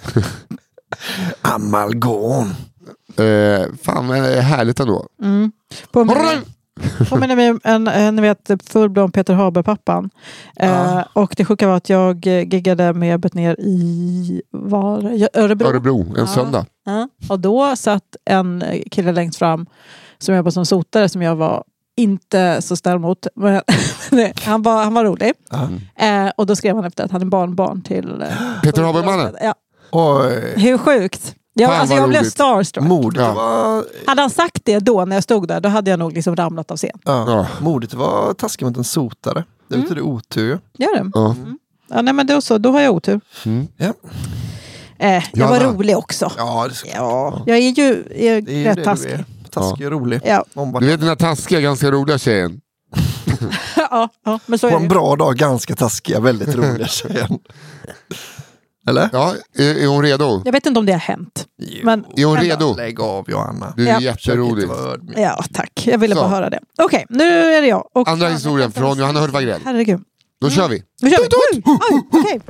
Amalgam. Eh, fan, men det är härligt ändå. Mm. Påminner, påminner mig om en, en, ni vet, fullblom Peter Haber-pappan. Eh, Ja. och det sjuka var att jag giggade med jobbet ner i var, Ja, Örebro. Örebro, en Ja. söndag. Ja. Och då satt en kille längst fram som jobbade som sotare som jag var inte så snäll mot. Men han, var, han var rolig. Eh, och då skrev han efter att han är barnbarn till eh, Peter Habermannen. Ja. Oj. Hur sjukt? Jag, Fan, alltså, vad jag blev roligt. starstruck. Modigt Ja. var... Hade han sagt det då när jag stod där, då hade jag nog liksom ramlat av scen. Ja. Ja. Modigt var taskig mot en sotare. Det Mm. betyder otur. Gör det? Ja. Ja, nej, men då så. Då har jag otur. Ja. Eh, jag var Johanna. rolig också. Ja, det, ska... Ja, jag är ju är det är ju rätt det taskig. du är. Taskig och rolig. Ja. Om Du man... vet den här taskiga, ganska roliga tjejen. ja, ja, men så På är en det. bra dag ganska taskiga, väldigt roliga tjejen. Eller? Ja, är, är hon redo? Jag vet inte om det har hänt. Jo. Men, Är hon ändå. redo? Lägg av Johanna. Du är Ja. jätterolig. Försök inte vara ödmjuk. Ja, tack. Jag ville Så. bara höra det. Okej, nu är det jag. Och Andra fan, historien jag kan från inte- Johanna Hurtig Wagrell. Herregud. Då kör vi. Nu kör vi. Oj, oj, okej.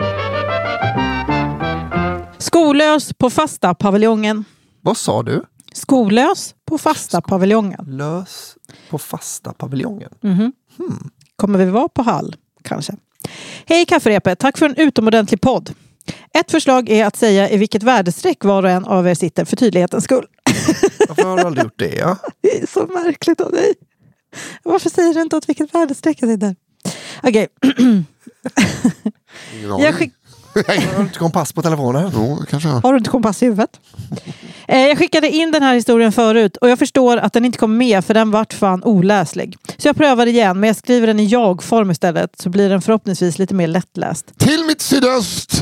Skollös på fasta paviljongen. Vad sa du? Skollös på fasta paviljongen. Lös på fasta paviljongen. Mhm. Kommer vi vara på Hall, kanske? Hej kafferepet, tack för en utomordentlig podd. Ett förslag är att säga i vilket värdestreck var och en av er sitter för tydlighetens skull. Varför har du aldrig gjort det? Ja? Det är så märkligt av dig. Varför säger du inte åt vilket värdestreck jag sitter? Okej. Ingen aning. Jag skick- Har du inte kompass på telefonen? Jo, kanske. Har du inte kompass i huvudet? Eh, jag skickade in den här historien förut och jag förstår att den inte kommer med för den vart fan oläslig. Så jag prövar igen, men jag skriver den i jag-form istället så blir den förhoppningsvis lite mer lättläst. Till mitt sydöst!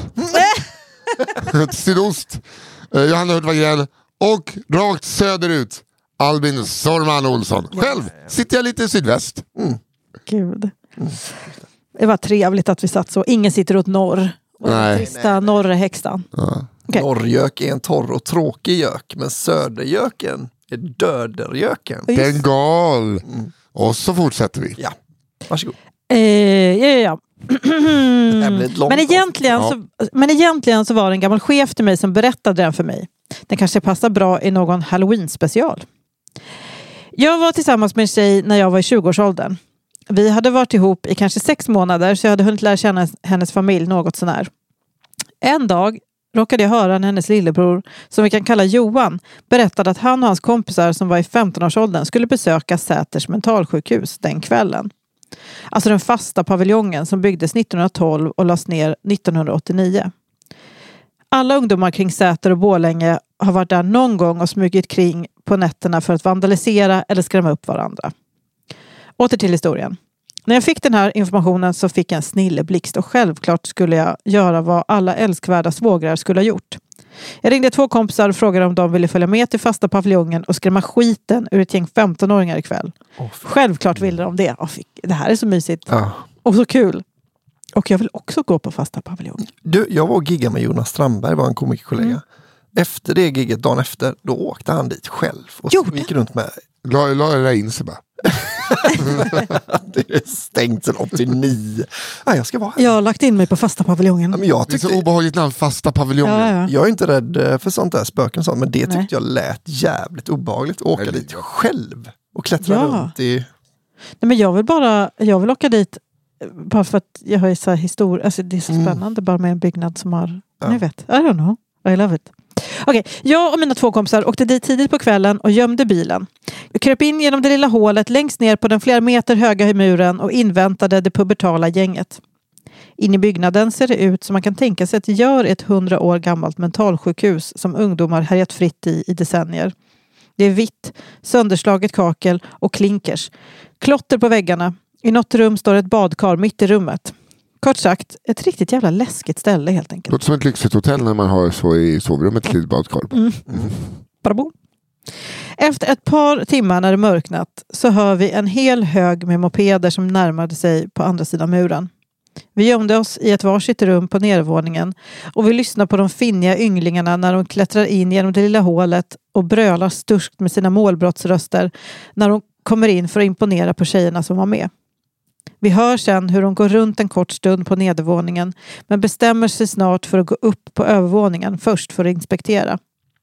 Sydost. Eh, Johanna Hurtig Wagrell. Och rakt söderut. Albin Sorman Olsson. Själv sitter jag lite i sydväst. Gud. Det var trevligt att vi satt så. Ingen sitter åt norr. Och den Nej. trista norra häxan. Ja. Okej. Norrgök är en torr och tråkig gök, men södergöken är dödergöken. Bengal. Och så fortsätter vi. Ja, varsågod. Eh, ja, ja, ja. Det här blir ett långt Men egentligen, Ja. så, men egentligen så var det en gammal chef till mig som berättade den för mig. Den kanske passar bra i någon Halloween-special. Jag var tillsammans med en tjej när jag var i tjugoårsåldern. Vi hade varit ihop i kanske sex månader så jag hade hunnit lära känna hennes familj något sånär. En dag råkade jag höra när hennes lillebror, som vi kan kalla Johan, berättade att han och hans kompisar som var i femtonårsåldern skulle besöka Säters mentalsjukhus den kvällen. Alltså den fasta paviljongen som byggdes nittonhundratolv och lades ner nittonhundraåttionio. Alla ungdomar kring Säter och Borlänge har varit där någon gång och smugit kring på nätterna för att vandalisera eller skrämma upp varandra. Åter till historien. När jag fick den här informationen så fick jag en snilleblixt och självklart skulle jag göra vad alla älskvärda svågrar skulle ha gjort. Jag ringde två kompisar och frågade om de ville följa med till fasta paviljongen och skrämma skiten ur ett gäng femtonåringar ikväll. Oh, Självklart ville de det. Oh, fick, det här är så mysigt. Ja. Och så kul. Och jag vill också gå på fasta paviljongen. Du, jag var och giggade med Jonas Strandberg, var en komikerkollega. Mm. Efter det gigget, dagen efter, då åkte han dit själv. Och så Gjorde? gick runt med. La, la det där in sig bara. Det är stängt sedan åttionio. Ja, jag ska vara här. Jag har lagt in mig på fasta paviljongen. Ja, men jag, Det är så tyckte, obehagligt namn, fasta paviljonger. Ja, ja. jag är inte rädd eh, för sånt där spöken och sånt, men det tyckte Nej. jag lät jävligt obehagligt. Att åka Eller- dit själv och klättra Ja. runt i... Nej, men jag vill bara jag vill åka dit eh, bara för att jag har ju så här historia. Alltså det är så Mm. spännande bara med en byggnad som har, Ja. ni vet, I don't know, I love it. Okej, jag och mina två kompisar åkte dit tidigt på kvällen och gömde bilen. Jag kröp in genom det lilla hålet längst ner på den flera meter höga muren och inväntade det pubertala gänget. In i byggnaden ser det ut som man kan tänka sig att det gör ett hundra år gammalt mentalsjukhus som ungdomar härjat fritt i i decennier. Det är vitt, sönderslaget kakel och klinkers. Klotter på väggarna. I något rum står ett badkar mitt i rummet. Kort sagt, ett riktigt jävla läskigt ställe helt enkelt. Låter som ett lyxigt hotell när man har så i sovrummet ett litet badkar. Mm. Mm. Efter ett par timmar när det mörknat så hör vi en hel hög med mopeder som närmade sig på andra sidan muren. Vi gömde oss i ett varsitt rum på nedervåningen och vi lyssnar på de finniga ynglingarna när de klättrar in genom det lilla hålet och brölar sturskt med sina målbrottsröster när de kommer in för att imponera på tjejerna som var med. Vi hör sen hur de går runt en kort stund på nedervåningen men bestämmer sig snart för att gå upp på övervåningen först för att inspektera.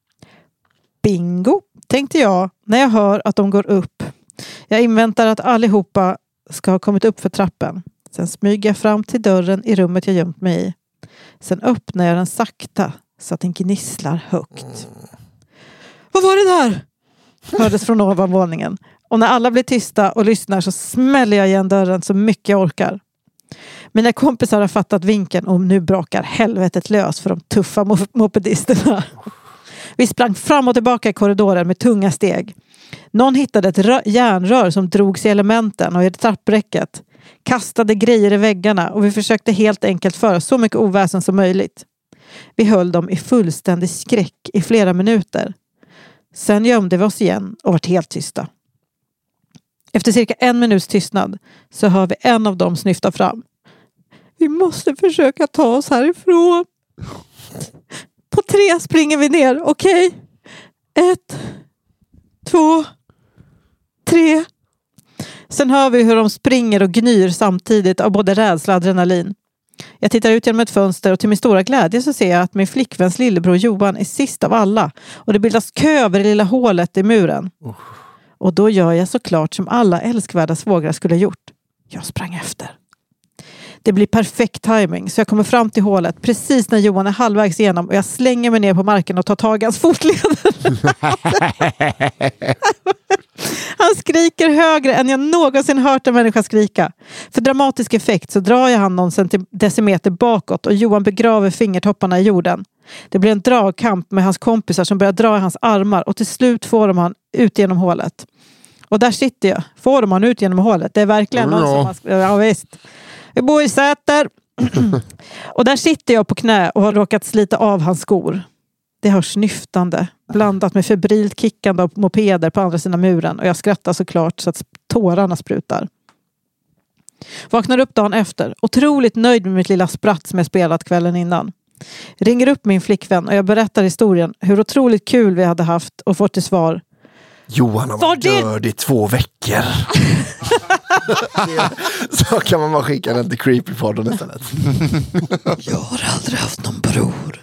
Bingo, tänkte jag när jag hör att de går upp. Jag inväntar att allihopa ska ha kommit upp för trappen. Sen smyger jag fram till dörren i rummet jag gömt mig i. Sen öppnar jag den sakta så att den gnisslar högt. Vad var det där? Hördes från ovanvåningen. Och när alla blir tysta och lyssnar så smäller jag igen dörren så mycket jag orkar. Mina kompisar har fattat vinkeln och nu brakar helvetet lös för de tuffa mopedisterna. Vi sprang fram och tillbaka i korridoren med tunga steg. Någon hittade ett rö- järnrör som drogs i elementen och i trappräcket. Kastade grejer i väggarna och vi försökte helt enkelt föra så mycket oväsen som möjligt. Vi höll dem i fullständig skräck i flera minuter. Sen gömde vi oss igen och var helt tysta. Efter cirka en minuts tystnad så hör vi en av dem snyfta fram. Vi måste försöka ta oss härifrån. På tre springer vi ner, okej? Okay? Ett, två, tre. Sen hör vi hur de springer och gnyr samtidigt av både rädsla och adrenalin. Jag tittar ut genom ett fönster och till min stora glädje så ser jag att min flickväns lillebror Johan är sist av alla. Och det bildas kö över det lilla hålet i muren. Uh. Och då gör jag såklart som alla älskvärda svågrar skulle ha gjort. Jag sprang efter. Det blir perfekt timing så jag kommer fram till hålet precis när Johan är halvvägs igenom och jag slänger mig ner på marken och tar tag i hans fotleder. Han skriker högre än jag någonsin hört en människa skrika. För dramatisk effekt så drar jag han någon decimeter bakåt och Johan begraver fingertopparna i jorden. Det blir en dragkamp med hans kompisar som börjar dra i hans armar och till slut får de han ut genom hålet. Och där sitter jag. Får de han ut genom hålet? Det är verkligen någon som har... Ja visst. Vi bor i Säter. Och där sitter jag på knä och har råkat slita av hans skor. Det hörs snyftande, blandat med febrilt kickande av mopeder på andra sidan muren. Och jag skrattar såklart så att tårarna sprutar. Vaknar upp dagen efter, otroligt nöjd med mitt lilla spratt som jag spelat kvällen innan. Ringer upp min flickvän och jag berättar historien, hur otroligt kul vi hade haft och fått till svar. Johan har varit död i två veckor. Så kan man bara skicka den till Creepypodden istället. Jag har aldrig haft någon bror.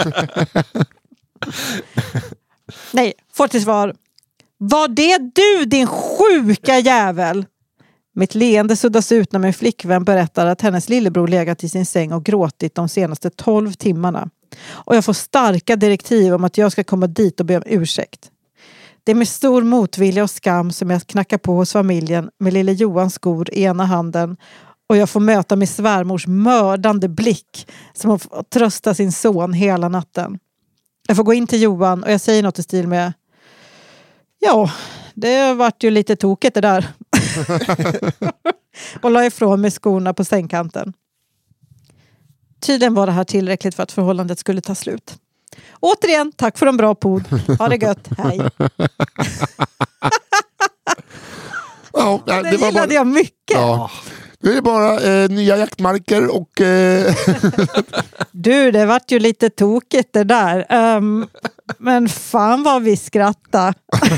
Nej, får till svar. Var det du, din sjuka jävel? Mitt leende suddas ut när min flickvän berättar att hennes lillebror legat i sin säng och gråtit de senaste tolv timmarna. Och jag får starka direktiv om att jag ska komma dit och be om ursäkt. Det är med stor motvilja och skam som jag knackar på hos familjen med lille Johans skor i ena handen och jag får möta min svärmors mördande blick som har fått trösta sin son hela natten. Jag får gå in till Johan och jag säger något i stil med ja, det vart ju lite tokigt det där. Och la ifrån mig skorna på sängkanten. Tydligen var det här tillräckligt för att förhållandet skulle ta slut. Återigen, tack för en bra podd. Ha det gött, hej. Ja, det, det var gillade bara... jag mycket. Ja. Nu är det bara eh, nya jaktmarker och... Eh... Du, det vart ju lite tokigt det där. Um, men fan vad vi skrattade.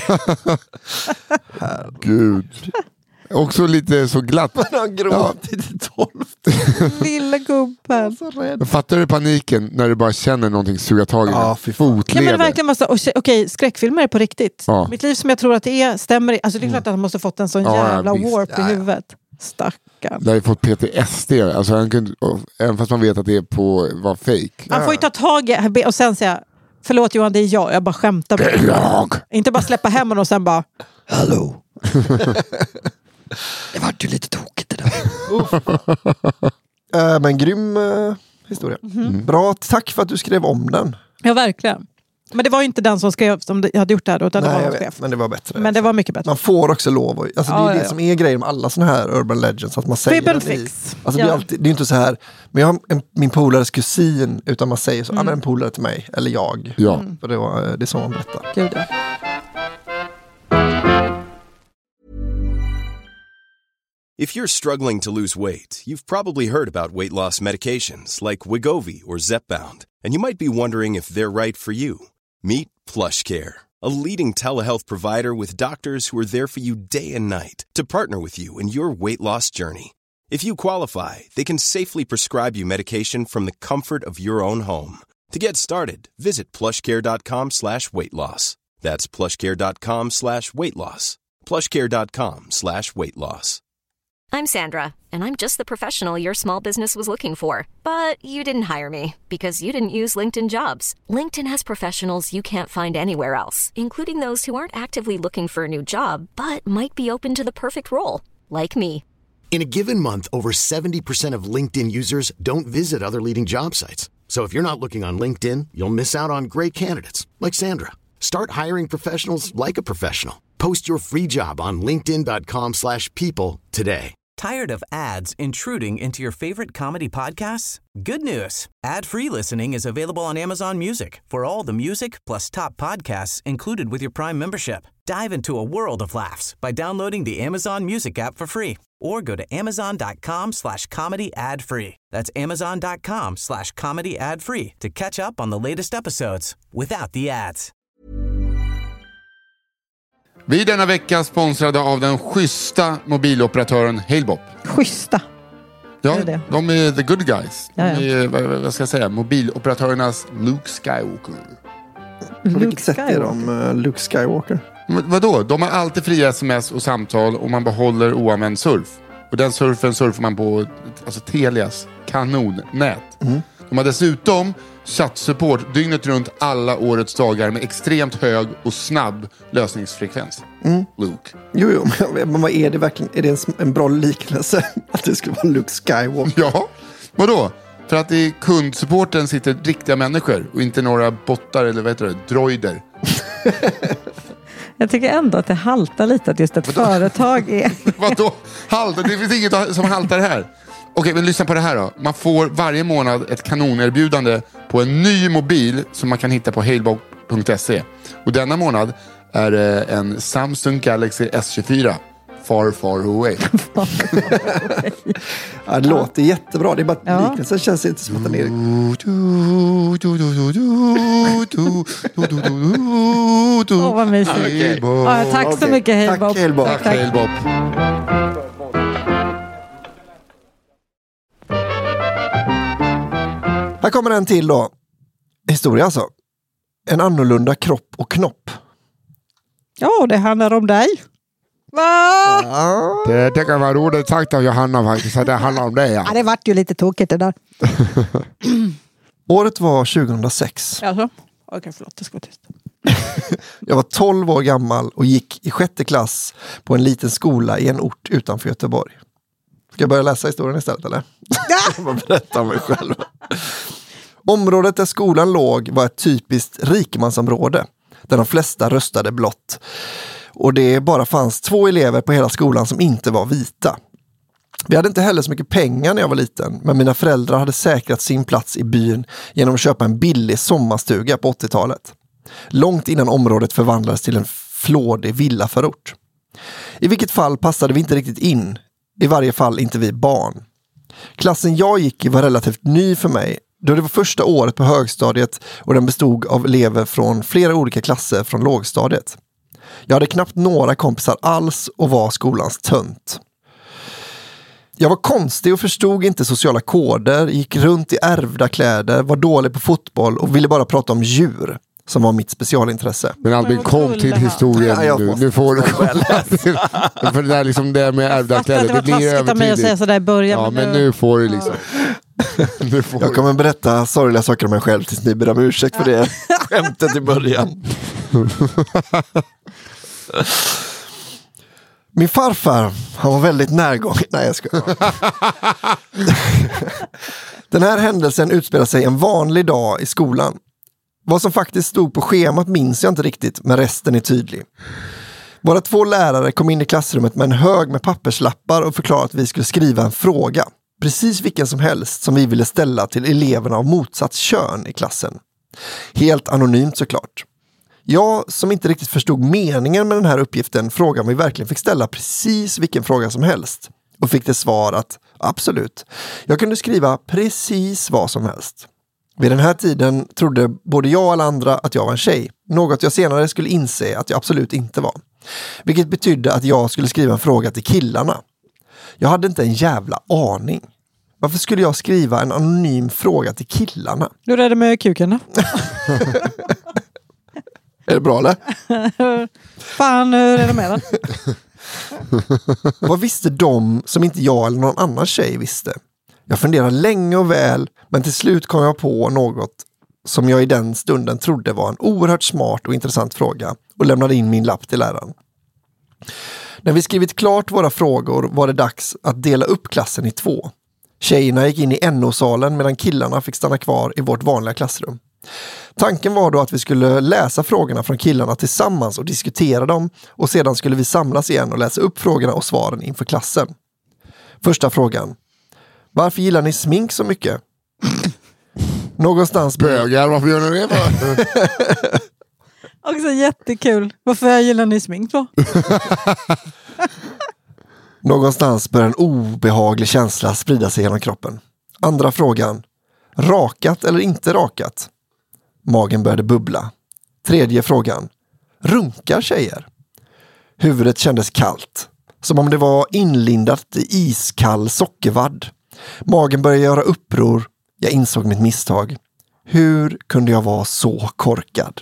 Gud. Också lite så glatt. Man har gråtit i tolv. Lilla gubben. Fattar du paniken när du bara känner någonting suga tag i ja, fotleder? Ja, men verkligen måste, okej, okay, skräckfilmer är på riktigt. Ja. Mitt liv som jag tror att det är stämmer. Alltså det är klart att han måste fått en sån ja, jävla ja, warp ja, i huvudet. Stackarn. Det har ju fått P T S D. Alltså han kunde, även fast man vet att det är på var fake. Han får ju ta tag i och sen säga förlåt Johan, det är jag. Jag bara skämtar. Det är jag. Inte bara släppa hem honom och sen bara hallå. Det var ju lite tokigt det där. Äh, men grym uh, historia. Mm. Bra, tack för att du skrev om den. Ja, verkligen. Men det var ju inte den som skrev som jag hade gjort det här, utan Nej, det var jag en vet, chef. men det var bättre. Men det var mycket bättre. Man får också lov. Och, alltså, ja, det är ja, det ja. som är grejen med alla såna här urban legends. Att man säger Fibble den i, fix. alltså, Ja. det, är alltid, det är inte så här, men jag har en, min polares kusin, utan man säger så, mm. ah, men en polare till mig, eller jag. Ja. Mm. För det, var, det är så man berättar. Gud, ja. If you're struggling to lose weight, you've probably heard about weight loss medications like Wegovy or Zepbound, and you might be wondering if they're right for you. Meet PlushCare, a leading telehealth provider with doctors who are there for you day and night to partner with you in your weight loss journey. If you qualify, they can safely prescribe you medication from the comfort of your own home. To get started, visit plushcare.com slash weight loss. That's plushcare.com slash weight loss. plushcare.com slash weight loss. I'm Sandra, and I'm just the professional your small business was looking for. But you didn't hire me because you didn't use LinkedIn Jobs. LinkedIn has professionals you can't find anywhere else, including those who aren't actively looking for a new job, but might be open to the perfect role, like me. In a given month, over seventy percent of LinkedIn users don't visit other leading job sites. So if you're not looking on LinkedIn, you'll miss out on great candidates like Sandra. Start hiring professionals like a professional. Post your free job on linkedin.com slash people today. Tired of ads intruding into your favorite comedy podcasts? Good news. Ad-free listening is available on Amazon Music for all the music plus top podcasts included with your Prime membership. Dive into a world of laughs by downloading the Amazon Music app for free or go to amazon.com slash comedy ad free. That's amazon.com slash comedy ad free to catch up on the latest episodes without the ads. Vi denna vecka sponsrade av den schyssta mobiloperatören Halebop. Schyssta. Ja, är det? de är the good guys. De Ja, ja. är, vad, vad ska jag säga, mobiloperatörernas Luke Skywalker. På vilket sätt är de uh, Luke Skywalker? Men, vadå? De har alltid fria sms och samtal och man behåller oanvänd surf. Och den surfen surfar man på alltså Telias kanonnät. Mm. De har dessutom chattsupport dygnet runt alla årets dagar med extremt hög och snabb lösningsfrekvens. Mm. Luke. Jo, jo, men vad är det verkligen? Är det en, en bra liknelse att det skulle vara Luke Skywalker? Ja, vadå? För att i kundsupporten sitter riktiga människor och inte några bottar eller vad heter det, droider. Jag tycker ändå att det haltar lite att just ett vadå? Företag är... Vadå? Haltar? Det finns inget som haltar här. Okej, men lyssna på det här då. Man får varje månad ett kanonerbjudande på en ny mobil som man kan hitta på halebop punkt se. Och denna månad är det en Samsung Galaxy S tjugofyra. Far, far away. Ja, det låter jättebra. Det är bara att ja. Liknelsen känns inte som att den är... Åh, vad mysigt. Okay. Ja, tack så okay. mycket, Halebop. Tack, Halebop. Tack, Halebop. Här kommer en till då. Historia alltså. En annorlunda kropp och knopp. Ja, det handlar om dig. Va? Ja. Det tycker jag var roligt sagt av Johanna faktiskt. Det handlar om dig. Ja. Ja, det vart ju lite tokigt det där. Året var tjugohundrasex. Alltså? Okej, förlåt. Det ska vara tyst. Jag var tolv år gammal och gick i sjätte klass på en liten skola i en ort utanför Göteborg. Ska jag börja läsa historien istället, eller? Jag bara berätta om mig själv. Området där skolan låg var ett typiskt rikemansområde där de flesta röstade blått. Och det bara fanns två elever på hela skolan som inte var vita. Vi hade inte heller så mycket pengar när jag var liten, men mina föräldrar hade säkrat sin plats i byn genom att köpa en billig sommarstuga på åttiotalet. Långt innan området förvandlades till en flådig villaförort. I vilket fall passade vi inte riktigt in, i varje fall inte vi barn. Klassen jag gick i var relativt ny för mig, då det var första året på högstadiet och den bestod av elever från flera olika klasser från lågstadiet. Jag hade knappt några kompisar alls och var skolans tönt. Jag var konstig och förstod inte sociala koder, gick runt i ärvda kläder, var dålig på fotboll och ville bara prata om djur, som var mitt specialintresse. Men Albin, kom till historien ja, nu. Nu får du komma till. För det där liksom det med ärvda kläder, det blir övertydligt. Sådär i början, ja, men nu... men nu får du liksom. Nu får jag kommer berätta sorgliga saker om mig själv tills ni ber om ursäkt för det skämtet i början. Min farfar, han var väldigt närgången. Nej, jag ska. Den här händelsen utspelar sig en vanlig dag i skolan. Vad som faktiskt stod på schemat minns jag inte riktigt, men resten är tydlig. Våra två lärare kom in i klassrummet med en hög med papperslappar och förklarade att vi skulle skriva en fråga. Precis vilken som helst som vi ville ställa till eleverna av motsatt kön i klassen. Helt anonymt såklart. Jag som inte riktigt förstod meningen med den här uppgiften frågade om vi verkligen fick ställa precis vilken fråga som helst. Och fick det svar att absolut, jag kunde skriva precis vad som helst. Vid den här tiden trodde både jag och alla andra att jag var en tjej. Något jag senare skulle inse att jag absolut inte var. Vilket betydde att jag skulle skriva en fråga till killarna. Jag hade inte en jävla aning. Varför skulle jag skriva en anonym fråga till killarna? Hur är det med kuken? Är det bra eller? Fan, hur är det med den? Vad visste de som inte jag eller någon annan tjej visste? Jag funderade länge och väl, men till slut kom jag på något som jag i den stunden trodde var en oerhört smart och intressant fråga och lämnade in min lapp till läraren. När vi skrivit klart våra frågor var det dags att dela upp klassen i två. Tjejerna gick in i N O-salen medan killarna fick stanna kvar i vårt vanliga klassrum. Tanken var då att vi skulle läsa frågorna från killarna tillsammans och diskutera dem och sedan skulle vi samlas igen och läsa upp frågorna och svaren inför klassen. Första frågan. Varför gillar ni smink så mycket? Någonstans... Bögar, varför gör ni det? Också jättekul. Varför gillar ni smink då? Någonstans börjar en obehaglig känsla sprida sig genom kroppen. Andra frågan. Rakat eller inte rakat? Magen började bubbla. Tredje frågan. Runkar tjejer? Huvudet kändes kallt. Som om det var inlindat i iskall sockervadd. Magen började göra uppror. Jag insåg mitt misstag. Hur kunde jag vara så korkad?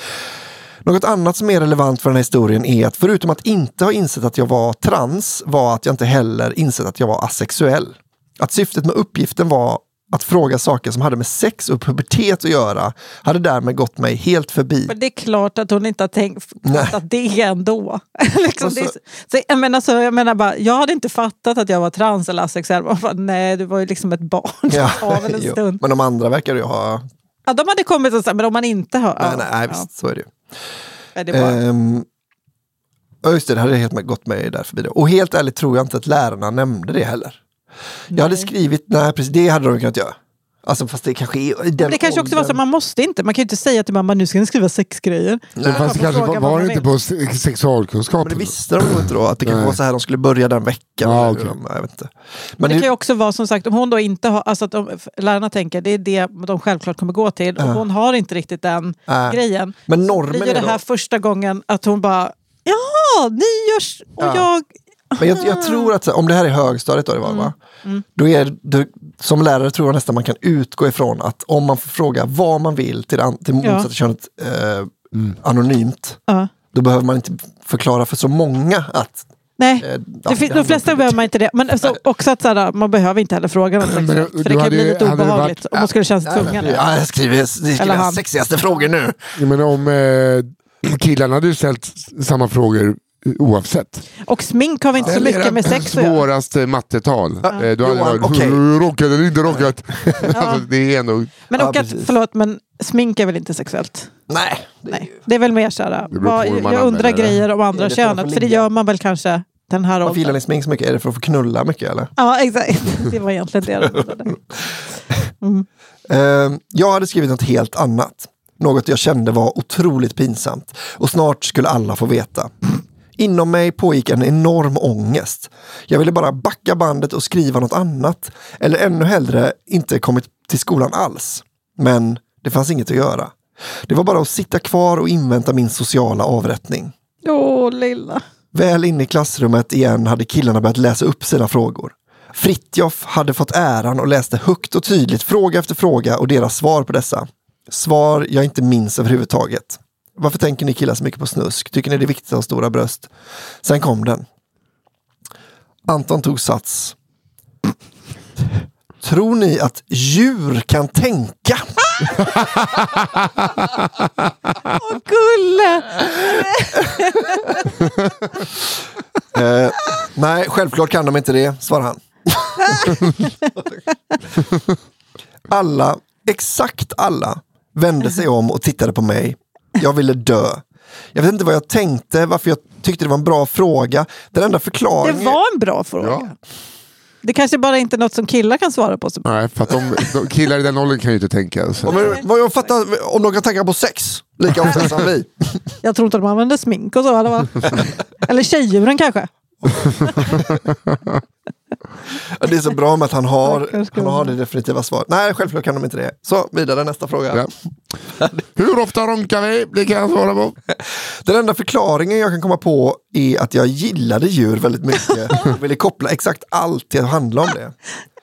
Något annat som är relevant för den här historien är att förutom att inte ha insett att jag var trans var att jag inte heller insett att jag var asexuell. Att syftet med uppgiften var att fråga saker som hade med sex och pubertet att göra hade därmed gått mig helt förbi. Men det är klart att hon inte har tänkt att det är ändå. liksom så, det är, så, jag, menar, så, jag menar bara, jag hade inte fattat att jag var trans eller asexuell. Bara, nej, du var ju liksom ett barn. Ja, av en jo, stund. men de andra verkar ju ha... Ja, de hade kommit och sagt, men om man inte har... Nej, ja, nej, nej ja. visst, så är det ju. Är det bara... Um, just det, det hade helt gått mig där förbi det. Och helt ärligt tror jag inte att lärarna nämnde det heller. Nej. Jag hade skrivit, nej precis, det hade de kunnat göra. Alltså fast det kanske är i den det kanske åldern. också var så att man måste inte. Man kan ju inte säga till mamma, nu ska ni skriva sexgrejer. Nej, fast det kanske var, var det inte på sexualkunskap. Men det visste de inte då. Att det kanske var så här de skulle börja den veckan. Ah, eller, okay. jag vet inte. Men, Men det nu, kan ju också vara som sagt, om hon då inte har, alltså att de, lärarna tänker, det är det de självklart kommer gå till. Och äh. hon har inte riktigt den äh. grejen. Men normen det är ju det är här då... första gången att hon bara, ja, ni görs och Ja. jag... Men jag, jag tror att om det här är högstadiet då det var, Mm. va? Mm. Då är det, som lärare tror jag nästan man kan utgå ifrån att om man får fråga vad man vill till, an, till Ja. motsatta könet eh, mm. anonymt, Ja. då behöver man inte förklara för så många att Nej, eh, det fin- de flesta behöver man inte det. Men alltså, också att såhär, man behöver inte heller fråga något Men, sexuellt, du för det kan hade- bli lite hade det obehagligt varit- om man skulle känna sig tvungen. Ja, jag skriver, jag skriver Eller han. sexigaste frågor nu. Jag menar, om eh, killarna hade ju ställt samma frågor oavsett. Och smink har vi inte så mycket med sex att göra. Svåraste mattetal. Ja. Eh, Du hade Johan, varit okej. rockat eller inte rockat. alltså, det är ändå... Men, Ja, och att, precis. förlåt, men smink är väl inte sexuellt? Nej. Nej. Det är väl mer såhär, beror på vad, hur man jag undrar använder det. grejer om Är andra det för att få könet. För det ligga? gör man väl kanske den här Varför gillar åldern. ni smink så mycket? Är det för att få knulla mycket eller? Ja, exakt. Det var egentligen det de undrade. Mm. Eh, jag hade skrivit något helt annat. Något jag kände var otroligt pinsamt. Och snart skulle alla få veta. Inom mig pågick en enorm ångest. Jag ville bara backa bandet och skriva något annat. Eller ännu hellre inte kommit till skolan alls. Men det fanns inget att göra. Det var bara att sitta kvar och invänta min sociala avrättning. Åh, lilla. Väl inne i klassrummet igen hade killarna börjat läsa upp sina frågor. Fritjof hade fått äran och läste högt och tydligt fråga efter fråga och deras svar på dessa. Svar jag inte minns överhuvudtaget. Varför tänker ni killar så mycket på snusk? Tycker ni det är viktigt att ha stora bröst? Sen kom den. Anton tog sats. Tror ni att djur kan tänka? Åh, gulle! Eh, Nej, självklart kan de inte det, svarar han. Alla, exakt alla, vände sig om och tittade på mig. Jag ville dö. Jag vet inte vad jag tänkte, varför jag tyckte det var en bra fråga. Den enda förklaringen... Det var en bra fråga. Ja. Det kanske bara inte är något som killar kan svara på. Nej, för att de, de killar i den åldern kan ju inte tänka. Så. Om, vad jag fattar, om de kan tänka på sex, lika ofta som vi. Jag tror inte de använder smink och så, eller vad? Eller tjejdjuren kanske. Det är så bra med att han har, han har det definitiva svaret. Nej, självklart kan de inte det. Så, vidare nästa fråga. Ja. Hur ofta ronkar vi? Det kan jag svara på. Den enda förklaringen jag kan komma på är att jag gillade djur väldigt mycket. Jag ville koppla exakt allt till att handla om det.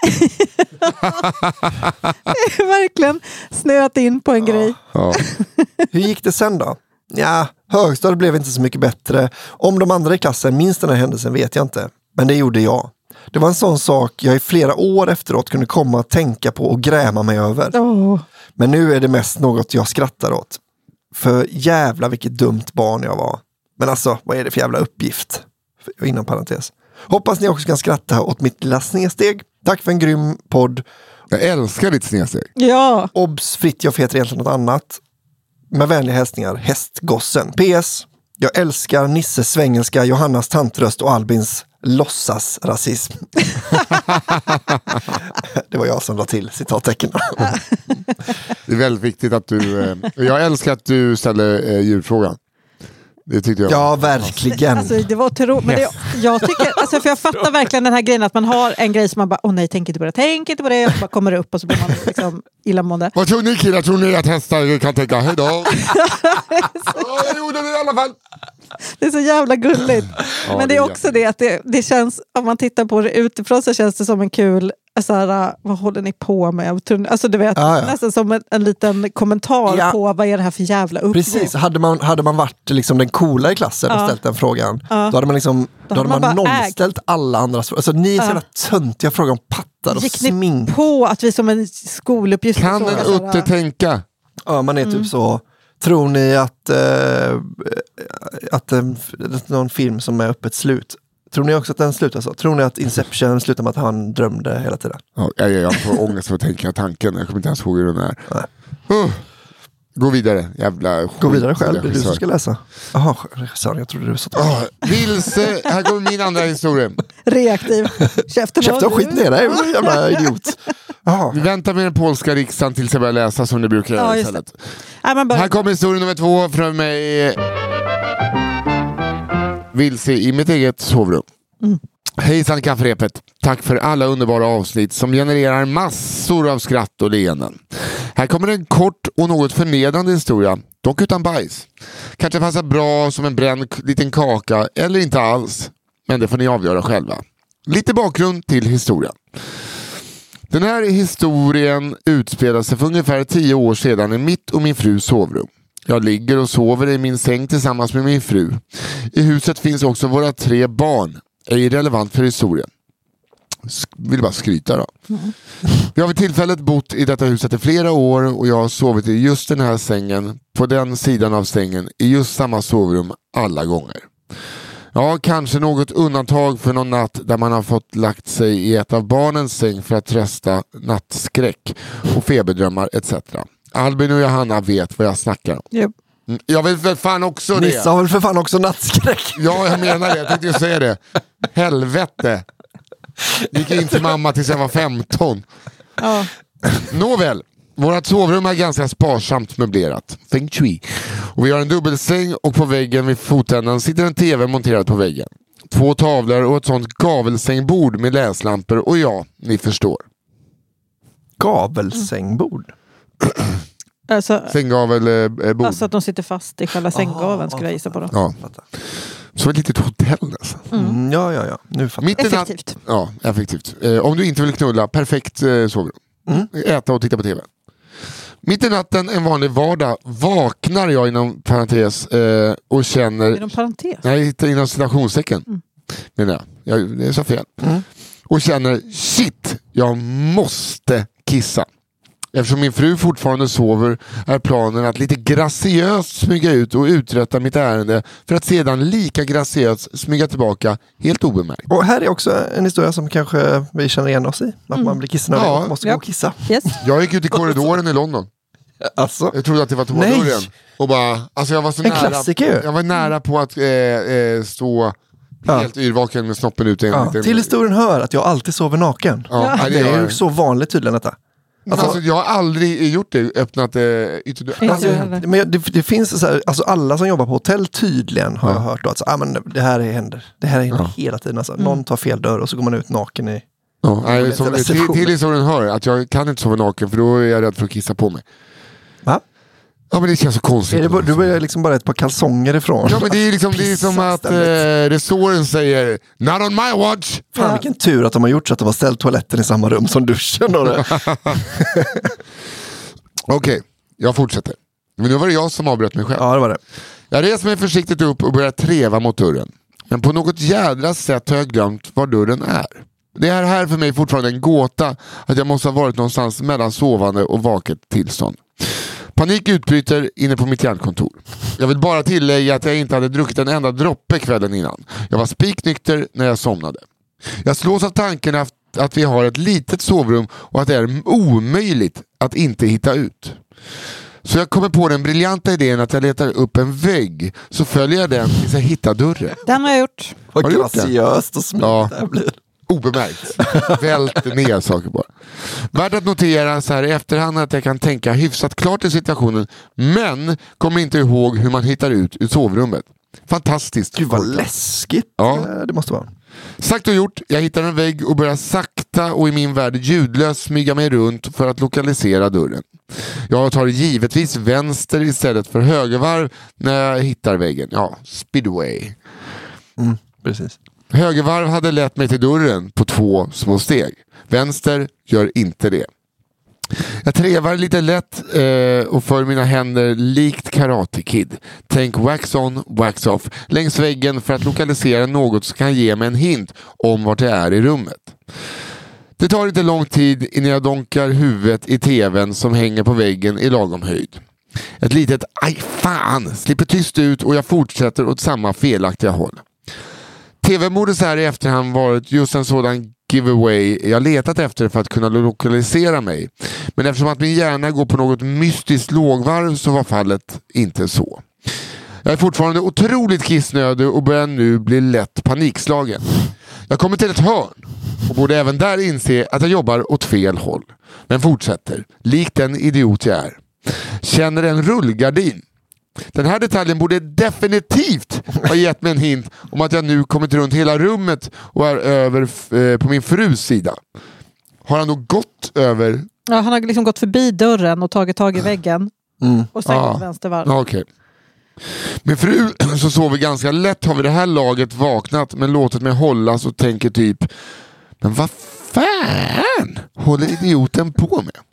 Verkligen snöat in på en ja. grej. Ja. Hur gick det sen då? Ja, högstadiet blev inte så mycket bättre. Om de andra i klassen minns den här händelsen vet jag inte. Men det gjorde jag. Det var en sån sak jag i flera år efteråt kunde komma att tänka på och gräma mig över. Oh. Men nu är det mest något jag skrattar åt. För jävla vilket dumt barn jag var. Men alltså, vad är det för jävla uppgift? Inom parentes. Hoppas ni också kan skratta åt mitt lilla snedsteg. Tack för en grym podd. Jag älskar ditt snedsteg. Ja. Obs, Fritjof heter egentligen något annat. Med vänliga hälsningar, Hästgossen. P S. Jag älskar Nisses svengelska, Johannas tantröst och Albins låtsas rasism. Det var jag som la till citattecken. Det är väldigt viktigt att du... Eh, jag älskar att du ställer eh, djurfrågan. Det tyckte jag. Ja, verkligen. Alltså, det var otroligt. Men det, jag tycker, alltså, för jag fattar verkligen den här grejen att man har en grej som man bara, åh nej, tänk inte på det, tänk inte på det. Och så bara kommer det upp och så blir man liksom illamående. Vad tror ni killar? Tror ni att hästar kan tänka, hejdå? Ja, jag gjorde det i alla fall. Det är så jävla gulligt. Ja, men det är också det att det, det känns, om man tittar på det utifrån så känns det som en kul, så här, vad håller ni på med? Alltså du vet, ah, ja. nästan som en, en liten kommentar ja. på vad är det här för jävla uppgift. Precis, hade man, hade man varit liksom den coola i klassen och ja. ställt den frågan, ja. då hade man liksom då, då hade man, man nollställt äg. alla andras frågor. Alltså ni är så jävla töntiga frågor om pattar och Gick smink. Ni på att vi som en skoluppgift kan en utte tänka? Ja, man är mm. typ så. Tror ni att, äh, att äh, någon film som är öppet slut, tror ni också att den slutar så? Tror ni att Inception slutar med att han drömde hela tiden? Ja, jag, jag får ångest för att tänka tanken. Jag kommer inte ens ihåg hur den är. Uh, gå vidare, jävla Gå vidare själv, det är du som ska läsa. Jaha, regissör, jag trodde du sa uh, vilse, här kommer min andra historia. Reaktiv. Käften Käften och skit ner dig, jävla idiot. Aha. Vi väntar med den polska riksdagen tills jag börjar läsa som det brukar göra ja, istället. Nej, bara... Här kommer historia nummer två från mig. Vilse i mitt eget sovrum. Mm. Hejsan kafferepet. Tack för alla underbara avsnitt som genererar massor av skratt och leenden. Här kommer en kort och något förnedrande historia, dock utan bajs. Kanske passar bra som en bränd liten kaka eller inte alls. Men det får ni avgöra själva. Lite bakgrund till historien. Den här historien utspelar sig för ungefär tio år sedan i mitt och min frus sovrum. Jag ligger och sover i min säng tillsammans med min fru. I huset finns också våra tre barn. Är irrelevant för historien. Vill bara skryta då. Mm. Jag har vid tillfället bott i detta huset i flera år och jag har sovit i just den här sängen, på den sidan av sängen, i just samma sovrum alla gånger. Ja, kanske något undantag för någon natt där man har fått lagt sig i ett av barnens säng för att trösta nattskräck och feberdrömmar et cetera. Albin och Johanna vet vad jag snackar om. Yep. Jag vill för fan också det. Nissa har väl för fan också nattskräck. Ja, jag menar det. Jag tänkte ju säga det. Helvete. Gick in till mamma tills jag var femton. Ja. Nåväl. Vårat sovrum är ganska sparsamt möblerat. Feng shui. Och vi har en dubbelsäng och på väggen vid fotändan sitter en tv monterad på väggen. Två tavlor och ett sånt gavelsängbord med läslampor och ja, ni förstår. Gavelsängbord? Alltså, Sänggavelbord. Alltså att de sitter fast i själva sänggaveln skulle jag gissa på då. Ja. Så ett litet hotell nästan. Mm. Ja, ja, ja. Nu fattar jag. Effektivt. Ja, effektivt. Eh, om du inte vill knulla, perfekt eh, sovrum. Mm. Äta och titta på tv. Mitt i natten, en vanlig vardag, vaknar jag inom parentes eh, och känner... Inom parentes? Nej, inom citationstecken. Mm. Menar jag. jag. Det är så fel. Mm. Och känner, shit, jag måste kissa. Eftersom min fru fortfarande sover är planen att lite graciöst smyga ut och uträtta mitt ärende för att sedan lika graciöst smyga tillbaka helt obemärkt. Och här är också en historia som kanske vi känner igen oss i. Att mm. man blir kissnödig ja. och måste ja. gå och kissa. Yes. Jag gick ut i korridoren i London. Alltså? Jag trodde att det var toadörren. Och bara, alltså jag var så en nära, klassiker. Jag var nära på att eh, eh, stå ja. helt yrvaken med snoppen ut. En ja. Till historien hör att jag alltid sover naken. Ja. Ja. Det är ju så vanligt tydligen detta. Alltså, alltså, jag har aldrig gjort det, öppnat eh, ytterdörren. Alltså, men det, det finns så här, alltså alla som jobbar på hotell tydligen har ja. jag hört då, att ah, men det här händer. Det här händer ja. hela tiden. Alltså. Mm. Någon tar fel dörr och så går man ut naken i... Ja, nej, som, till, till historien hör att jag kan inte sova naken för då är jag rädd för att kissa på mig. Va? Ja, men det känns så konstigt. Är det bara, du börjar liksom bara ett par kalsonger ifrån. Ja, men det är liksom det är som att eh, resåren säger not on my watch. Fan, ja. vilken tur att de har gjort så att de har ställt toaletten i samma rum som duschen. Okej, okay, jag fortsätter. Men nu var det jag som avbröt mig själv. Ja, det var det. Jag reser mig försiktigt upp och börjar treva mot dörren. Men på något jädra sätt har jag glömt var dörren är. Det är här för mig fortfarande en gåta att jag måste ha varit någonstans mellan sovande och vaket tillstånd. Panik utbryter inne på mitt hjärnkontor. Jag vill bara tillägga att jag inte hade druckit en enda droppe kvällen innan. Jag var spiknykter när jag somnade. Jag slås av tanken att, att vi har ett litet sovrum och att det är omöjligt att inte hitta ut. Så jag kommer på den briljanta idén att jag letar upp en vägg, så följer jag den tills jag hittar dörren. Den har jag gjort. Vad graciöst och smidigt ja. det blir. Obemärkt. Vält ner saker bara. Värt att notera så här i efterhand att jag kan tänka hyfsat klart i situationen, men kommer inte ihåg hur man hittar ut ur sovrummet. Fantastiskt. Gud vad läskigt ja. det måste vara. Sagt och gjort, jag hittar en vägg och börjar sakta och i min värld ljudlöst smyga mig runt för att lokalisera dörren. Jag tar givetvis vänster istället för högervarv när jag hittar väggen. Ja, speedway. Mm, precis. Högervarv hade lett mig till dörren på två små steg. Vänster gör inte det. Jag trevar lite lätt eh, och för mina händer likt Karate Kid. Tänk wax on, wax off längs väggen för att lokalisera något som kan ge mig en hint om vart det är i rummet. Det tar inte lång tid innan jag donkar huvudet i tvn som hänger på väggen i lagom höjd. Ett litet aj fan slipper tyst ut och jag fortsätter åt samma felaktiga håll. Tv-mordet så här i efterhand varit just en sådan giveaway jag letat efter för att kunna lokalisera mig. Men eftersom att min hjärna går på något mystiskt lågvarv så var fallet inte så. Jag är fortfarande otroligt kissnödig och börjar nu bli lätt panikslagen. Jag kommer till ett hörn och borde även där inse att jag jobbar åt fel håll. Men fortsätter, likt den idiot jag är. Känner en rullgardin. Den här detaljen borde definitivt ha gett mig en hint om att jag nu kommit runt hela rummet och är över eh, på min frus sida. Har han då gått över? Ja, han har liksom gått förbi dörren och tagit tag i väggen mm. och svängt ah. på vänster varv. Ah, okay. Min fru så sover ganska lätt har vid det här laget vaknat men låtit mig hållas och tänker typ men vad fan håller idioten på med?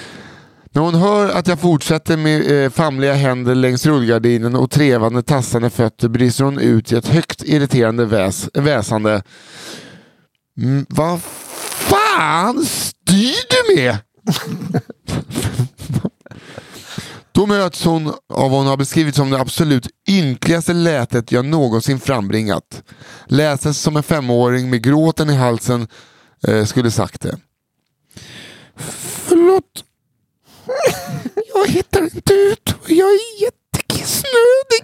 När hon hör att jag fortsätter med eh, famliga händer längs rullgardinen och trevande tassande fötter brister hon ut i ett högt irriterande väs, väsande. Mm, vad fan styr du med? Då möts hon av vad hon har beskrivit som det absolut ynkligaste lätet jag någonsin frambringat. Läses som en femåring med gråten i halsen eh, skulle sagt det. Förlåt. Jag hittar inte ut och jag är jättekissnödig.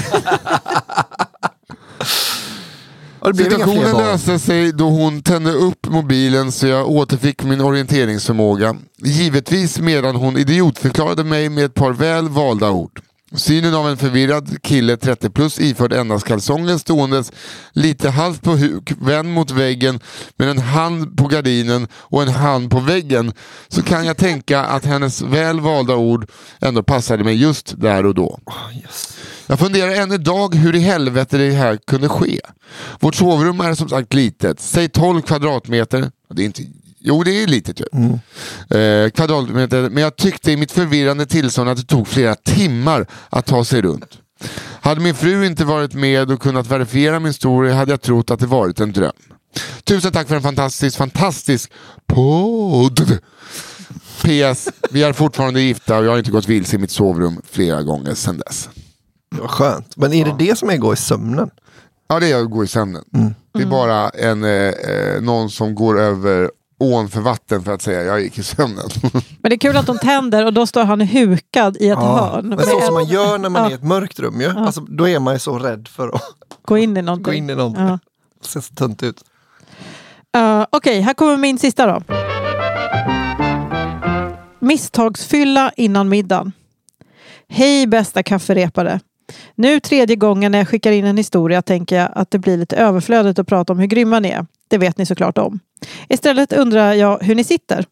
Situationen löste sig då hon tände upp mobilen så jag återfick min orienteringsförmåga. Givetvis medan hon idiotförklarade mig med ett par väl valda ord. Synen av en förvirrad kille trettio plus iförd endast kalsongen ståendes lite halvt på huk, vänd mot väggen med en hand på gardinen och en hand på väggen, så kan jag tänka att hennes väl valda ord ändå passade mig just där och då. Oh, yes. Jag funderar än idag hur i helvete det här kunde ske. Vårt sovrum är som sagt litet, säg tolv kvadratmeter. Det är inte Jo, det är litet ju. Mm. Eh, kvadratmeter, men jag tyckte i mitt förvirrande tillstånd att det tog flera timmar att ta sig runt. Hade min fru inte varit med och kunnat verifiera min story hade jag trott att det varit en dröm. Tusen tack för en fantastisk, fantastisk podd. P S. Vi är fortfarande gifta och jag har inte gått vilse i mitt sovrum flera gånger sedan dess. Det var skönt. Men är det det som är att gå i sömnen? Ja, det är att gå i sömnen. Mm. Det är bara en, eh, någon som går över ån för vatten för att säga jag gick i sömnen. Men det är kul att de tänder och då står han hukad i ett ja, hörn. Men så som man gör när man ja. är i ett mörkt rum ju. Ja. Alltså, då är man ju så rädd för att gå in i någonting. Gå in i någonting. Ja. Det ser så tunt ut. Uh, Okej, okay, här kommer min sista då. Misstagsfylla innan middagen. Hej bästa kafferepare. Nu tredje gången när jag skickar in en historia tänker jag att det blir lite överflödigt att prata om hur grymma ni är. Det vet ni såklart om. Istället undrar jag hur ni sitter.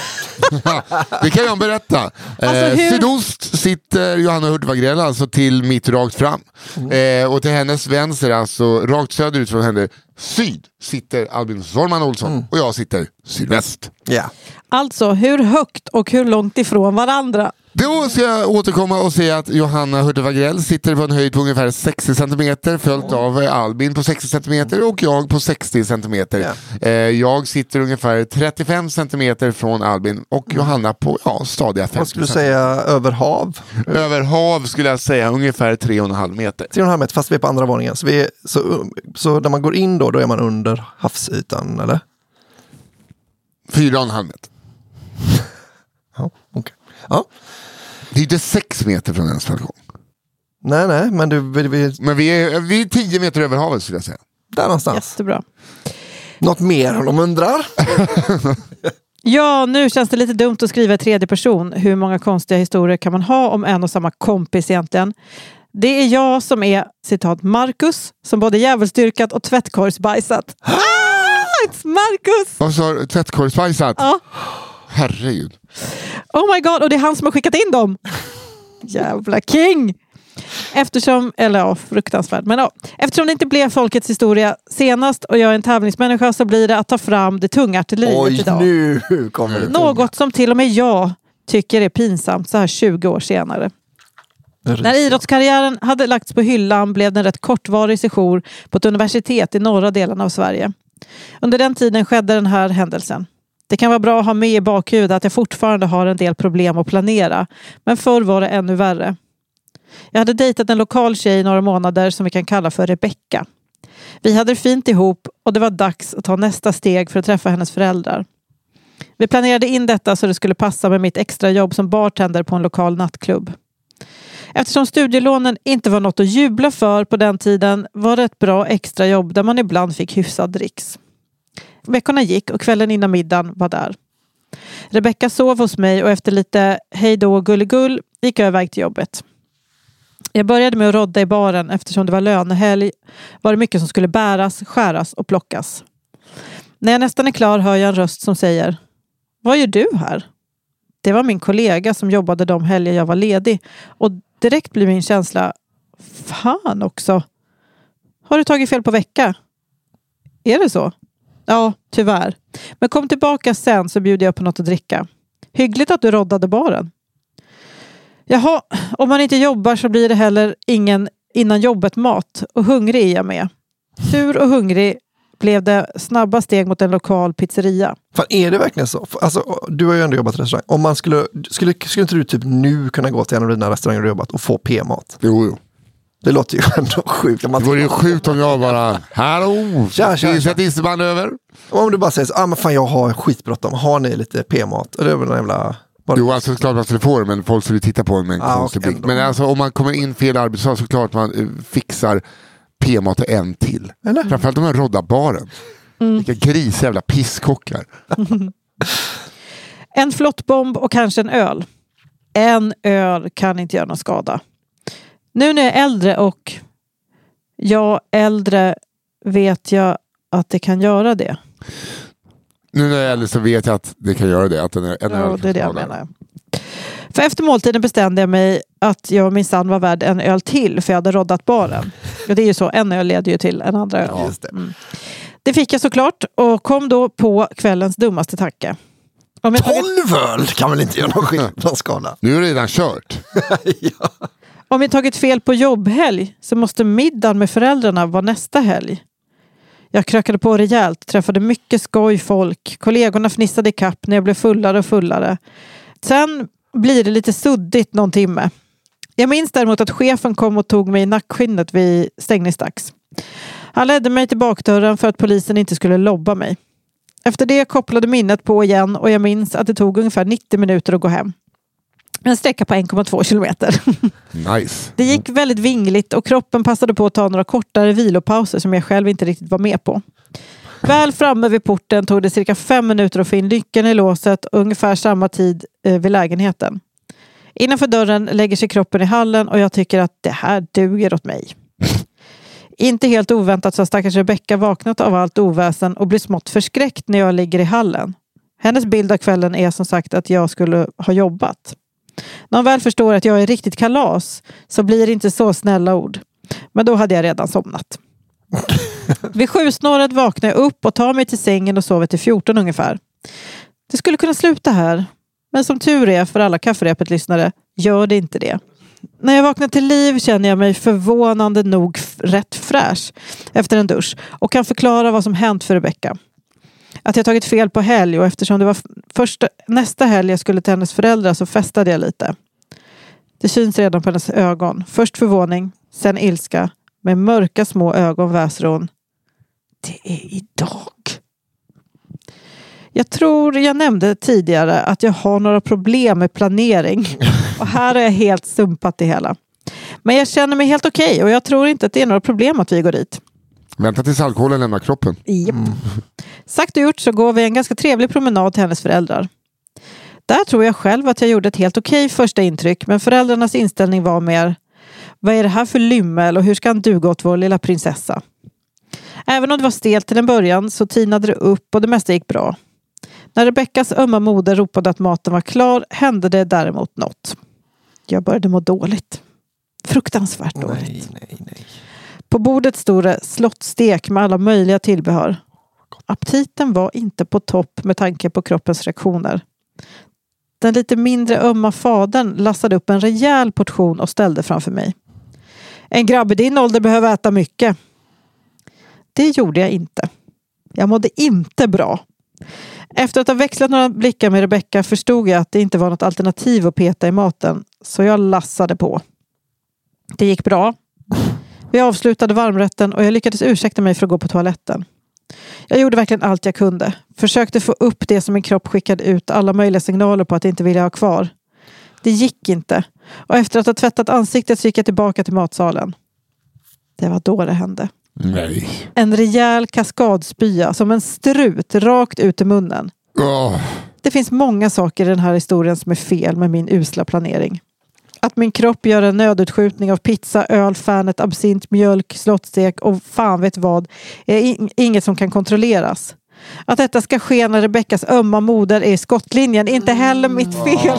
Det kan jag berätta. Alltså, eh, hur... Sydost sitter Johanna Hurtig Wagrell alltså till mitt rakt fram. Mm. Eh, och till hennes vänster, alltså rakt söderut från henne, syd sitter Albin Zorman Olsson. Mm. Och jag sitter sydväst. Yeah. Alltså, hur högt och hur långt ifrån varandra? Då ska jag återkomma och säga att Johanna Hurtig Wagrell sitter på en höjd på ungefär sextio centimeter, följt av Albin på sextio centimeter och jag på sextio centimeter. Yeah. Eh, jag sitter ungefär trettiofem centimeter från Albin och mm. Johanna på ja, stadiga femtio. Vad skulle du säga över hav? Över hav skulle jag säga ungefär tre och en halv meter. tre och en halv meter, fast vi är på andra våningen. Så, vi är, så, så när man går in då, då är man under havsytan, eller? Fyra och en halv meter. Ja, okej. Okay. Ja. Det är inte sex meter från ens balkong. Nej, nej, men, du, vi, vi... men vi, är, vi är tio meter över havet skulle jag säga. Där någonstans. Jättebra. Något mer om de undrar? Ja, nu känns det lite dumt att skriva i tredje person. Hur många konstiga historier kan man ha om en och samma kompis egentligen? Det är jag som är, citat, Marcus, som både jävelstyrkat och tvättkorgsbajsat. Ah, it's Marcus! Vad sa du? Tvättkorgsbajsat? Ja. Herregud. Oh my god, och det är han som har skickat in dem. Jävla king! Eftersom, eller ja, fruktansvärt. Men ja, eftersom det inte blev folkets historia senast och jag är en tävlingsmänniska så blir det att ta fram det tunga artilleriet Oj, idag. Nu kommer det Något tunga. som till och med jag tycker är pinsamt så här tjugo år senare. När idrottskarriären hade lagts på hyllan blev den rätt kortvarig sejour på ett universitet i norra delen av Sverige. Under den tiden skedde den här händelsen. Det kan vara bra att ha med i bakhuvudet att jag fortfarande har en del problem att planera. Men förr var det ännu värre. Jag hade dejtat en lokal tjej i några månader som vi kan kalla för Rebecca. Vi hade det fint ihop och det var dags att ta nästa steg för att träffa hennes föräldrar. Vi planerade in detta så det skulle passa med mitt extra jobb som bartender på en lokal nattklubb. Eftersom studielånen inte var något att jubla för på den tiden var det ett bra extra jobb där man ibland fick hyfsad dricks. Veckorna gick och kvällen innan middagen var där. Rebecca sov hos mig och efter lite hej då och gulligull gick jag iväg till jobbet. Jag började med att rodda i baren eftersom det var lönehelg var det mycket som skulle bäras, skäras och plockas. När jag nästan är klar hör jag en röst som säger: vad gör du här? Det var min kollega som jobbade de helger jag var ledig och direkt blir min känsla: fan också. Har du tagit fel på vecka? Är det så? Ja, tyvärr. Men kom tillbaka sen så bjuder jag på något att dricka. Hyggligt att du roddade baren. Jaha, om man inte jobbar så blir det heller ingen innan jobbet mat. Och hungrig är jag med. Sur och hungrig blev det snabba steg mot en lokal pizzeria. Fan, är det verkligen så? Alltså, du har ju ändå jobbat i restaurang. Om man skulle, skulle, skulle inte du typ nu kunna gå till en av dina restauranger du jobbat och få p-mat? Jo, jo. Det låter ju ändå sjukt. Det vore ju sjukt om jag bara, hallå, tja, tja, finns ett isterband över? Om du bara säger så, ah, men fan jag har skitbråttom, har ni lite p-mat? Och det är väl en jävla... Bara... Jo, alltså klart man skulle få det, men folk skulle titta på en med en ah, konstig blick. ändå. Men alltså om man kommer in fel arbetsdag så klart man uh, fixar p-mat en till. Eller? Framförallt de här roddabaren. Mm. Vilka gris jävla pisskockar. En flottbomb och kanske en öl. En öl kan inte göra någon skada. Nu när jag är äldre och jag äldre vet jag att det kan göra det. Nu när jag är äldre så vet jag att det kan göra det. Att en, en ja, det är det jag menar. För efter måltiden bestämde jag mig att jag minsann var värd en öl till för jag hade roddat baren. Och det är ju så, en öl leder ju till en andra öl. Ja, just det. Mm. Det fick jag såklart och kom då på kvällens dummaste tacka. Om jag tagit... tolv öl kan väl inte göra någon skillnad skala? Nu är det redan kört. Ja. Om vi tagit fel på jobbhelg så måste middagen med föräldrarna vara nästa helg. Jag krökade på rejält, träffade mycket skoj folk. Kollegorna fnissade i kapp när jag blev fullare och fullare. Sen blir det lite suddigt någon timme. Jag minns däremot att chefen kom och tog mig i nackskinnet vid stängningsdags. Han ledde mig till bakdörren för att polisen inte skulle lobba mig. Efter det kopplade minnet på igen och jag minns att det tog ungefär nittio minuter att gå hem. En sträcka på en komma två kilometer. Nice. Det gick väldigt vingligt och kroppen passade på att ta några kortare vilopauser som jag själv inte riktigt var med på. Väl framme vid porten tog det cirka fem minuter att få in nyckeln i låset och ungefär samma tid eh, vid lägenheten. Innanför dörren lägger sig kroppen i hallen och jag tycker att det här duger åt mig. Inte helt oväntat så har stackars Rebecca vaknat av allt oväsen och blir smått förskräckt när jag ligger i hallen. Hennes bild av kvällen är som sagt att jag skulle ha jobbat. När hon väl förstår att jag är riktigt kalas så blir det inte så snälla ord. Men då hade jag redan somnat. Vid sjusnåret vaknar jag upp och tar mig till sängen och sover till fjorton ungefär. Det skulle kunna sluta här. Men som tur är för alla kafferepet-lyssnare gör det inte det. När jag vaknar till liv känner jag mig förvånande nog rätt fräsch efter en dusch och kan förklara vad som hänt för Rebecca. Att jag tagit fel på helg och eftersom det var första, nästa helg jag skulle till hennes föräldrar så festade jag lite. Det syns redan på hennes ögon. Först förvåning, sen ilska. Med mörka små ögon väser hon. Det är idag. Jag tror jag nämnde tidigare att jag har några problem med planering. Och här har jag helt sumpat det hela. Men jag känner mig helt okej okay och jag tror inte att det är några problem att vi går dit. Vänta tills alkoholen lämnar kroppen. Yep. Mm. Sagt och gjort så går vi en ganska trevlig promenad till hennes föräldrar. Där tror jag själv att jag gjorde ett helt okej första intryck. Men föräldrarnas inställning var mer: vad är det här för lymmel och hur ska han duga åt vår lilla prinsessa? Även om det var stelt till en början så tinade det upp och det mesta gick bra. När Rebeckas ömma moder ropade att maten var klar hände det däremot något. Jag började må dåligt. Fruktansvärt dåligt. Nej, nej, nej. På bordet stod det slottstek med alla möjliga tillbehör. Aptiten var inte på topp med tanke på kroppens reaktioner. Den lite mindre ömma fadern lassade upp en rejäl portion och ställde framför mig. En grabb i din ålder behöver äta mycket. Det gjorde jag inte. Jag mådde inte bra. Efter att ha växlat några blickar med Rebecca förstod jag att det inte var något alternativ att peta i maten. Så jag lassade på. Det gick bra. Vi avslutade varmrätten och jag lyckades ursäkta mig för att gå på toaletten. Jag gjorde verkligen allt jag kunde. Försökte få upp det som min kropp skickade ut alla möjliga signaler på att inte vilja ha kvar. Det gick inte. Och efter att ha tvättat ansiktet så gick jag tillbaka till matsalen. Det var då det hände. Nej. En rejäl kaskadspya som en strut rakt ut i munnen. Oh. Det finns många saker i den här historien som är fel med min usla planering. Att min kropp gör en nödutskjutning av pizza, öl, fanet, absint, mjölk, slottstek och fan vet vad är inget som kan kontrolleras. Att detta ska ske när Rebeckas ömma moder är i skottlinjen är inte heller mitt fel.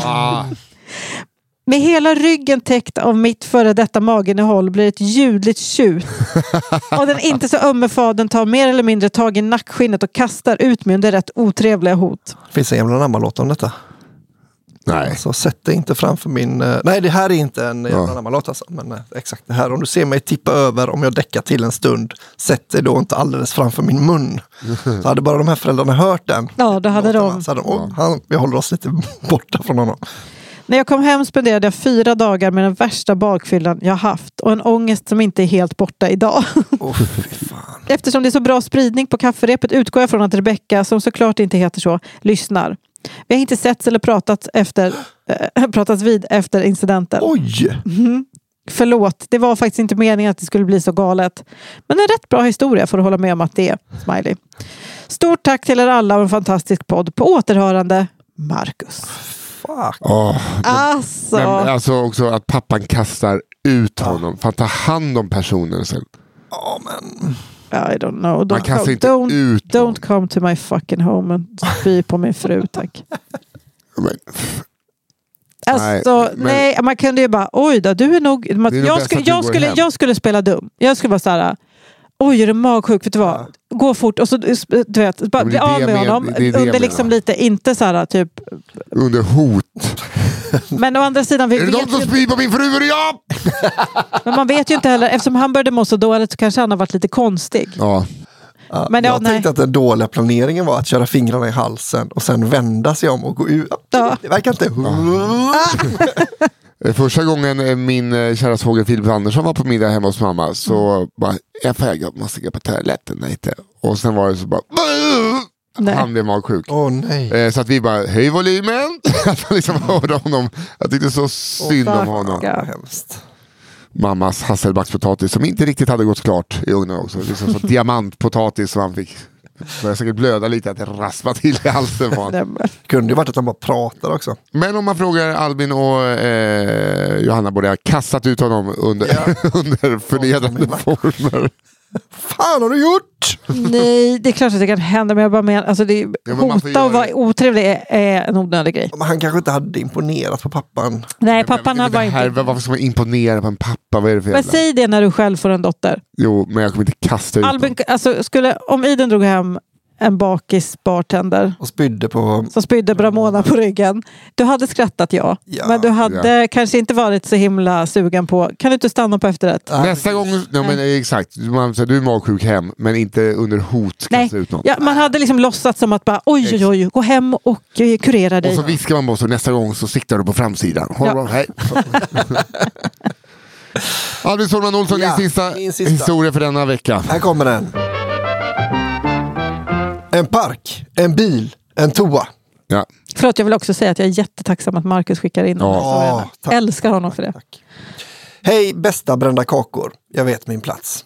Med hela ryggen täckt av mitt före detta mageninnehåll blir ett ljudligt tjut. Och den inte så ömme fadern tar mer eller mindre tag i nackskinnet och kastar ut mig under rätt otrevliga hot. Det finns en jävla namnlåt om detta. Nej. Så sätt det inte framför min... Uh, nej, det här är inte en jävla ja. namnlåt alltså. Men uh, exakt det här. Om du ser mig tippa över, om jag däckar till en stund, sätt det då inte alldeles framför min mun. Så hade bara de här föräldrarna hört den. Ja, då hade låtarna, de... Så hade de oh, han, vi håller oss lite borta från honom. När jag kom hem spenderade jag fyra dagar med den värsta bakfyllan jag haft. Och en ångest som inte är helt borta idag. Oh, fy fan. Eftersom det är så bra spridning på kafferepet utgår jag från att Rebecca, som såklart inte heter så, lyssnar. Vi har inte setts eller pratat efter, äh, pratats vid efter incidenten. Oj! Mm. Förlåt, det var faktiskt inte meningen att det skulle bli så galet. Men en rätt bra historia för att hålla med om att det är. Smiley. Stort tack till er alla och en fantastisk podd. På återhörande, Marcus. Fuck. Oh, men, alltså. Men, alltså också att pappan kastar ut honom. För att ta hand om personen sen. Ja, men... I don't know. Don't, Man kastar inte don't, ut don't någon. come to my fucking home and spy på min fru, tack. Men, alltså, nej, men, nej, man kunde ju bara, oj då, du är nog... är nog jag, skulle, jag, skulle, jag skulle spela dum. Jag skulle bara såhär, oj, är du magsjuk? Vet du vad? Gå fort och så, du vet, bara bli av med honom. Under liksom lite, inte såhär typ... Under hot. Men å andra sidan... Vi är det vet någon som ju... spyr på min fru eller jag? Men man vet ju inte heller, eftersom han började må så dåligt så kanske han har varit lite konstig. Ja. Ja, Men ja, jag nej. tänkte att den dåliga planeringen var att köra fingrarna i halsen och sen vända sig om och gå ut. Ja. Det verkar inte... Första gången min kära svåger Filip Andersson var på middag hemma hos mamma så mm. bara, jag får jag måste gå på toaletten lite. Och sen var det så bara, nej. Han blev magsjuk. Oh, nej. Så att vi bara, höj volymen. Att man liksom hörde honom. Jag tyckte så synd oh, om honom. Ja, hemskt. Mammas hasselbackspotatis som inte riktigt hade gått klart i ugnen också. Liksom så diamantpotatis som han fick. Började säkert blöda lite att det raspade till i halsen på honom. Det kunde ju varit att de bara pratar också. Men om man frågar Albin och eh, Johanna borde jag kastat ut honom under, ja. under förnedrande former. Fan har du gjort? Nej, det är klart att det kan hända, men jag bara menar, alltså det är, ja, hota och vara otrevlig är, är en onödig grej. Men han kanske inte hade imponerat på pappan. Nej, pappan men, men, var här, inte... Varför ska man imponera på en pappa? Vad är det för men jävla? säg det när du själv får en dotter. Jo, men jag kommer inte kasta ut Albin, alltså, skulle, om Iden drog hem en bakis bartender och spydde på som spydde Bramona på ryggen. Du hade skrattat ja, ja. Men du hade ja. kanske inte varit så himla sugen på, kan du inte stanna på efterrätt? Ja. Nästa gång, ja, men exakt, man säger du är magsjuk hem men inte under hot kasta ut någon. Ja, man hade liksom låtsats som att bara oj oj oj, gå hem och uh, kurera dig. Och så viskar man bara så nästa gång så siktar du på framsidan. Håll ja. Hej. Albin Sårman Olsson, ja, din sista, sista historia för denna vecka. Här kommer den. En park, en bil, en toa. Ja. Förlåt, jag vill också säga att jag är jättetacksam att Marcus skickar in honom. Ja, jag älskar honom för det. Tack. Hej, bästa brända kakor. Jag vet min plats.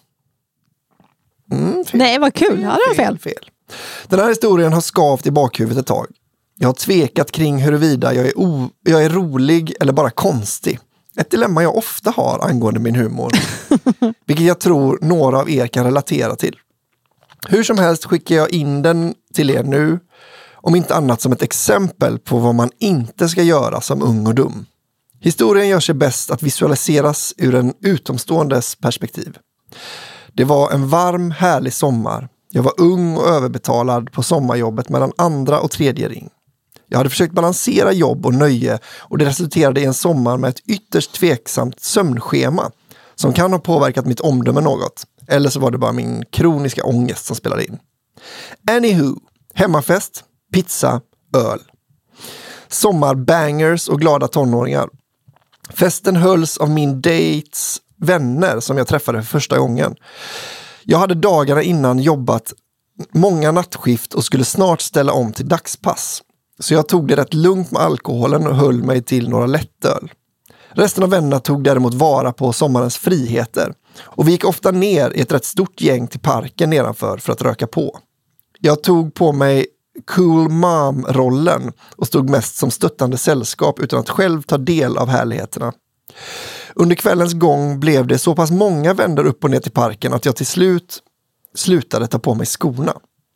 Mm, Nej, vad kul. Ja, det var fel. fel. Den här historien har skavt i bakhuvudet ett tag. Jag har tvekat kring huruvida jag är, o- jag är rolig eller bara konstig. Ett dilemma jag ofta har angående min humor. Vilket jag tror några av er kan relatera till. Hur som helst skickar jag in den till er nu, om inte annat som ett exempel på vad man inte ska göra som ung och dum. Historien gör sig bäst att visualiseras ur en utomståendes perspektiv. Det var en varm, härlig sommar. Jag var ung och överbetalad på sommarjobbet mellan andra och tredje ring. Jag hade försökt balansera jobb och nöje och det resulterade i en sommar med ett ytterst tveksamt sömnschema som kan ha påverkat mitt omdöme något. Eller så var det bara min kroniska ångest som spelade in. Anywho, hemmafest, pizza, öl. Sommarbangers och glada tonåringar. Festen hölls av min dates vänner som jag träffade för första gången. Jag hade dagarna innan jobbat många nattskift och skulle snart ställa om till dagspass. Så jag tog det rätt lugnt med alkoholen och höll mig till några lättöl. Resten av vännerna tog däremot vara på sommarens friheter. Och vi gick ofta ner i ett rätt stort gäng till parken nedanför för att röka på. Jag tog på mig cool mom-rollen och stod mest som stöttande sällskap utan att själv ta del av härligheterna. Under kvällens gång blev det så pass många vändor upp och ner till parken att jag till slut slutade ta på mig skorna.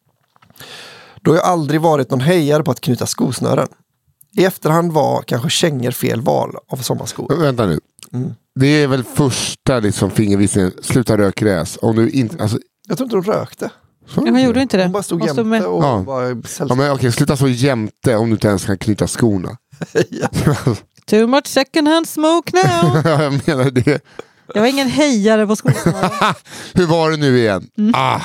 Då jag aldrig varit någon hejare på att knyta skosnören. I efterhand var kanske kängor fel val av sommarskor. Vänta nu. Mm. Det är väl första liksom fingervisningen, sluta rökgräs. Om du inte, alltså... Jag tror inte de rökte. Så, ja, hon gjorde inte det. Hon bara stod jämte med. Och ja. var ja, men okej, sluta så jämte om du inte ens kan knyta skorna. Ja. Too much second hand smoke now. Ja, jag menar det. Jag var ingen hejare på skolan. Hur var det nu igen? Mm. Ah.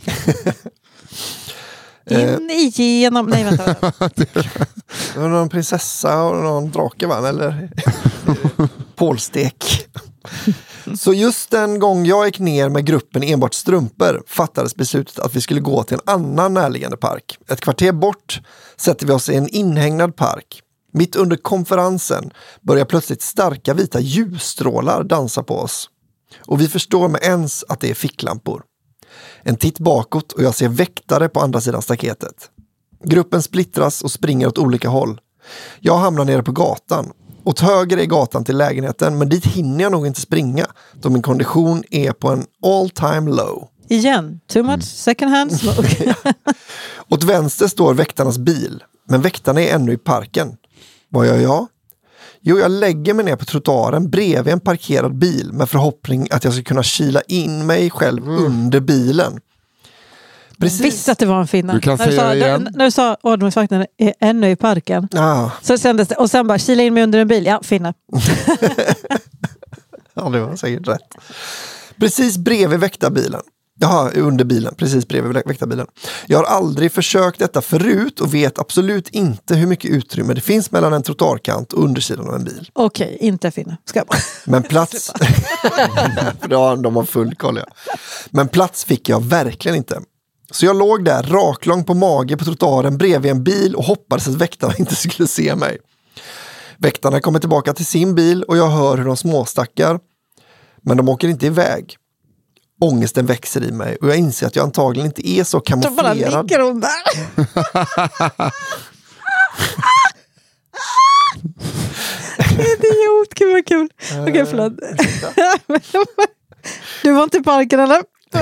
In igenom... Nej, vänta. vänta. Det var någon prinsessa och någon drake, va? Eller pålstek. Så just den gång jag gick ner med gruppen enbart strumpor fattades beslutet att vi skulle gå till en annan närliggande park. Ett kvarter bort sätter vi oss i en inhägnad park. Mitt under konferensen börjar plötsligt starka vita ljusstrålar dansa på oss. Och vi förstår med ens att det är ficklampor. En titt bakåt och jag ser väktare på andra sidan staketet. Gruppen splittras och springer åt olika håll. Jag hamnar nere på gatan. Åt höger är gatan till lägenheten, men dit hinner jag nog inte springa då min kondition är på en all time low. Igen, too much second hand smoke. Åt vänster står väktarnas bil, men väktarna är ännu i parken. Vad gör jag? Jo, jag lägger mig ner på trottoaren bredvid en parkerad bil med förhoppning att jag ska kunna kila in mig själv mm. under bilen. Precis. Jag visste att det var en finna. Du kan när, du säga sa, igen. när du sa ordningsvakten är ännu i parken. Ah. Så kändes det, och sen bara kila in mig under en bil. Ja, finna. Ja, det var säkert rätt. Precis bredvid väktarbilen. Jaha, under bilen, precis bredvid väktarbilen. Jag har aldrig försökt detta förut och vet absolut inte hur mycket utrymme det finns mellan en trottoarkant och undersidan av en bil. Okej, inte finna. Ska jag bara... Men plats... ja, de har full koll, ja. Men plats fick jag verkligen inte. Så jag låg där raklång på mage på trottoaren bredvid en bil och hoppades att väktarna inte skulle se mig. Väktarna kommer tillbaka till sin bil och jag hör hur de småstackar. Men de åker inte iväg. Ångesten växer i mig och jag inser att jag antagligen inte är så kamouflerad. Så bara ligger hon där. Idiot, gud vad kul. Okej, okay, förlåt. Du var inte i parken, eller?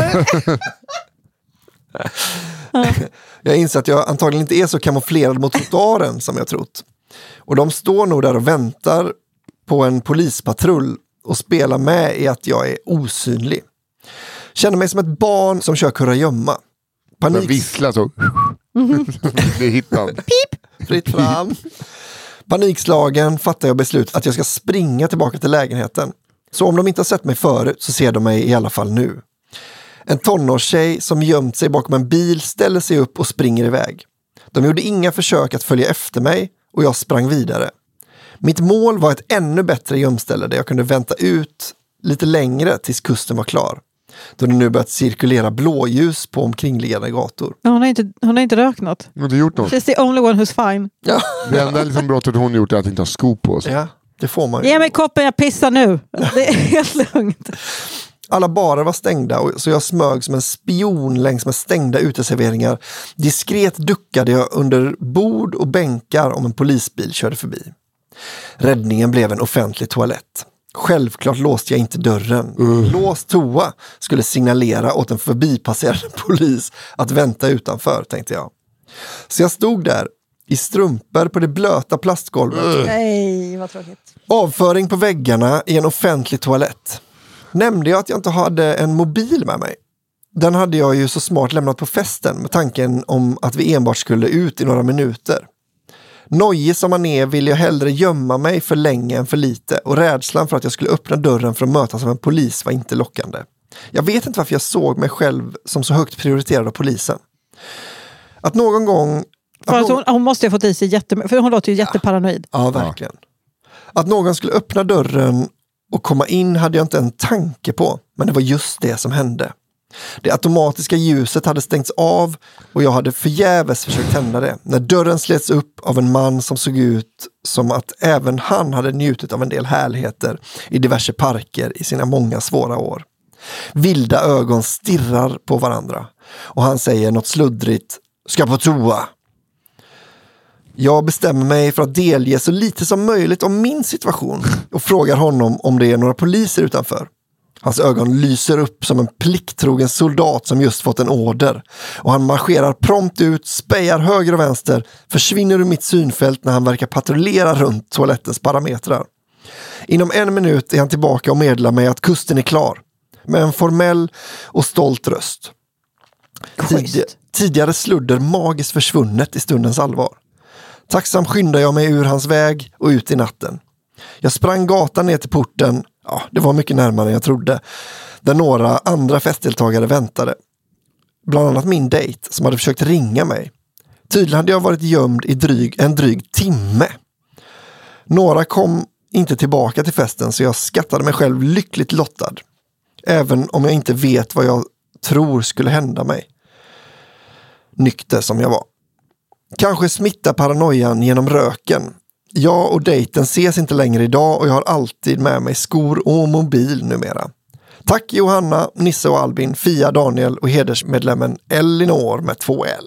Jag inser att jag antagligen inte är så kamouflerad mot trottoaren som jag trott. Och de står nog där och väntar på en polispatrull och spelar med i att jag är osynlig. Känner mig som ett barn som kör kurragömma. Panik. Vissla så. Det hittar. Pip. Fritt fram. Panikslagen fattar jag beslut att jag ska springa tillbaka till lägenheten. Så om de inte har sett mig förut så ser de mig i alla fall nu. En tonårstjej som gömt sig bakom en bil ställer sig upp och springer iväg. De gjorde inga försök att följa efter mig och jag sprang vidare. Mitt mål var ett ännu bättre gömställe där jag kunde vänta ut lite längre tills kusten var klar. Då det nu börjat cirkulera blåljus på omkringliggande gator. Hon har inte, hon har inte rökt något. Hon har inte gjort något. She's the only one who's fine. Ja. Det enda liksom brottet hon gjort är att inte ha sko på sig. Ja, det får man ju. Ge mig koppen, jag pissar nu. Det är helt lugnt. Alla barer var stängda och så jag smög som en spion längs med stängda uteserveringar. Diskret duckade jag under bord och bänkar om en polisbil körde förbi. Räddningen blev en offentlig toalett. Självklart låste jag inte dörren. Mm. Låst toa skulle signalera åt en förbipasserande polis att vänta utanför, tänkte jag. Så jag stod där i strumpor på det blöta plastgolvet. Mm. Nej, vad tråkigt. Avföring på väggarna i en offentlig toalett. Nämnde jag att jag inte hade en mobil med mig. Den hade jag ju så smart lämnat på festen med tanken om att vi enbart skulle ut i några minuter. Nojig som man är vill jag hellre gömma mig för länge än för lite och rädslan för att jag skulle öppna dörren för att mötas av en polis var inte lockande. Jag vet inte varför jag såg mig själv som så högt prioriterad av polisen. Att någon gång... För att hon, hon måste ju ha fått i sig jättemycket, för hon låter ju jätteparanoid. Ja, ja, verkligen. Att någon skulle öppna dörren och komma in hade jag inte en tanke på, men det var just det som hände. Det automatiska ljuset hade stängts av och jag hade förgäves försökt tända det. När dörren slets upp av en man som såg ut som att även han hade njutit av en del härligheter i diverse parker i sina många svåra år. Vilda ögon stirrar på varandra och han säger något sluddrigt: ska på toa. Jag bestämmer mig för att delge så lite som möjligt om min situation och frågar honom om det är några poliser utanför. Hans ögon lyser upp som en plikttrogen soldat som just fått en order. Och han marscherar prompt ut, spejar höger och vänster, försvinner ur mitt synfält när han verkar patrullera runt toalettens parametrar. Inom en minut är han tillbaka och meddelar mig att kusten är klar. Med en formell och stolt röst. Tid- tidigare sludder magiskt försvunnet i stundens allvar. Tacksam skyndar jag mig ur hans väg och ut i natten. Jag sprang gatan ner till porten. Ja, det var mycket närmare än jag trodde. Där några andra festdeltagare väntade. Bland annat min dejt som hade försökt ringa mig. Tydligen hade jag varit gömd i dryg, en dryg timme. Några kom inte tillbaka till festen så jag skattade mig själv lyckligt lottad. Även om jag inte vet vad jag tror skulle hända mig. Nykter som jag var. Kanske smittar paranoian genom röken. Jag och dejten ses inte längre idag och jag har alltid med mig skor och mobil numera. Tack Johanna, Nisse och Albin, Fia, Daniel och hedersmedlemmen Elinor med två L.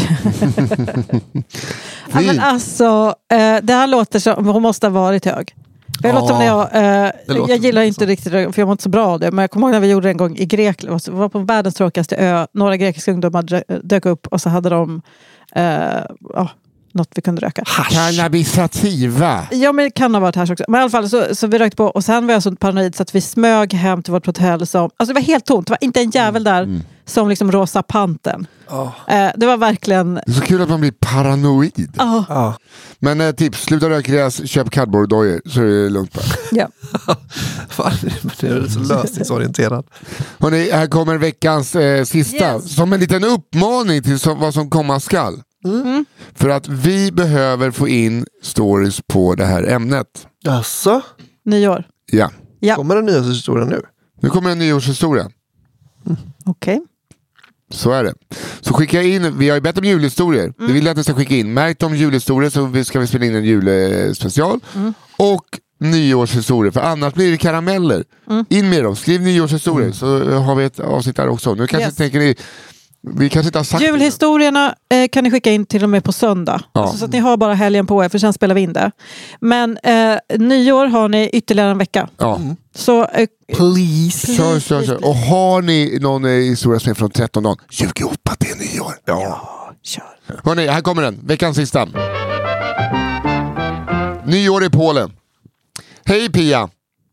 Ja, men alltså, eh, det här låter som hon måste ha varit hög. Jag, ja, låter när jag, eh, jag gillar inte så. riktigt, för jag var inte så bra av det. Men jag kommer ihåg när vi gjorde det en gång i Grekland. Vi var på världens tråkigaste ö. Några grekiska ungdomar dök upp och så hade de eh, oh, något vi kunde röka. Cannabisativa. Ja, men det kan ha varit här också. Men i alla fall så, så vi rökte på. Och sen var jag så paranoid så att vi smög hem till vårt hotell. Som, alltså det var helt tomt. Det var inte en jävel där. Mm. som liksom Rosa Panten. Oh. Eh, det var verkligen... Det är så kul att man blir paranoid. Oh. Oh. Men eh, tips, sluta rökgräs, köp cardboard-dojor så är det lugnt. Ja. Fan, det är så lösningsorienterad. Hörrni, här kommer veckans eh, sista. Yes. Som en liten uppmaning till så, vad som komma skall. Mm. För att vi behöver få in stories på det här ämnet. Alltså? Nyår. Ja. ja. Kommer en nyårshistoria nu? Nu kommer en nyårshistoria. Mm. Okej. Okay. Så är det. Så skicka in, vi har ju bett om julhistorier. Mm. Vi vill att ni ska skicka in. Märkt om julhistorier så ska vi spela in en julspecial. Mm. Och nyårshistorier, för annars blir det karameller. Mm. In med dem, skriv nyårshistorier mm. så har vi ett avsnitt där också. Nu kanske yes. tänker ni, vi kanske inte har sagt julhistorierna eh, kan ni skicka in till och med på söndag. Ja. Alltså, så att ni har bara helgen på er, för sen spelar vi in det. Men eh, nyår har ni ytterligare en vecka. Ja. Mm. Så eh, please. Kör, kör, kör. Och har ni någon eh, historia som är från trettondagen tjugoåtta till nyår? Ja, ja kör. Hörrni, här kommer den. Veckans sista. Nyår i Polen. Hej Pia.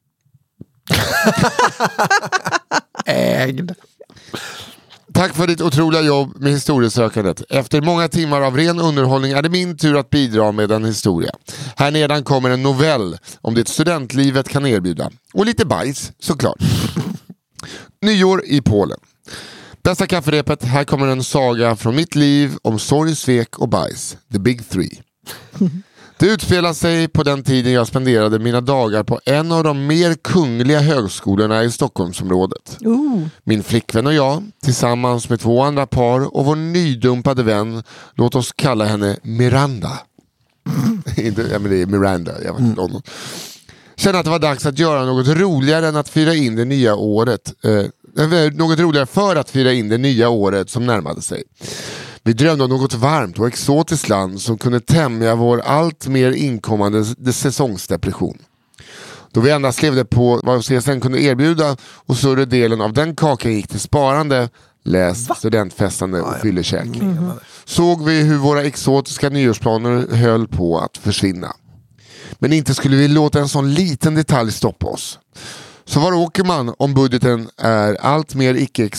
Ägd. Tack för ditt otroliga jobb med historiesökandet. Efter många timmar av ren underhållning är det min tur att bidra med en historia. Här nedan kommer en novell om det studentlivet kan erbjuda. Och lite bajs, såklart. Nyår i Polen. Bästa kafferepet, här kommer en saga från mitt liv om sorg, svek och bajs. The Big Three. Det utspelar sig på den tiden jag spenderade mina dagar på en av de mer kungliga högskolorna i Stockholmsområdet. Ooh. Min flickvän och jag, tillsammans med två andra par och vår nydumpade vän, låt oss kalla henne Miranda. Inte, ja, men det är Miranda, jag vet inte mm. om kände att det var dags att göra något roligare än att fira in det nya året. Eh, något roligare för att fira in det nya året som närmade sig. Vi drömde om något varmt och exotiskt land som kunde tämja vår allt mer inkommande säsongsdepression. Då vi endast levde på vad C S N kunde erbjuda och större delen av den kakan gick till sparande, läs, Va? studentfestande och fyllekäk. Mm. Såg vi hur våra exotiska nyårsplaner höll på att försvinna. Men inte skulle vi låta en sån liten detalj stoppa oss. Så var åker man om budgeten är allt mer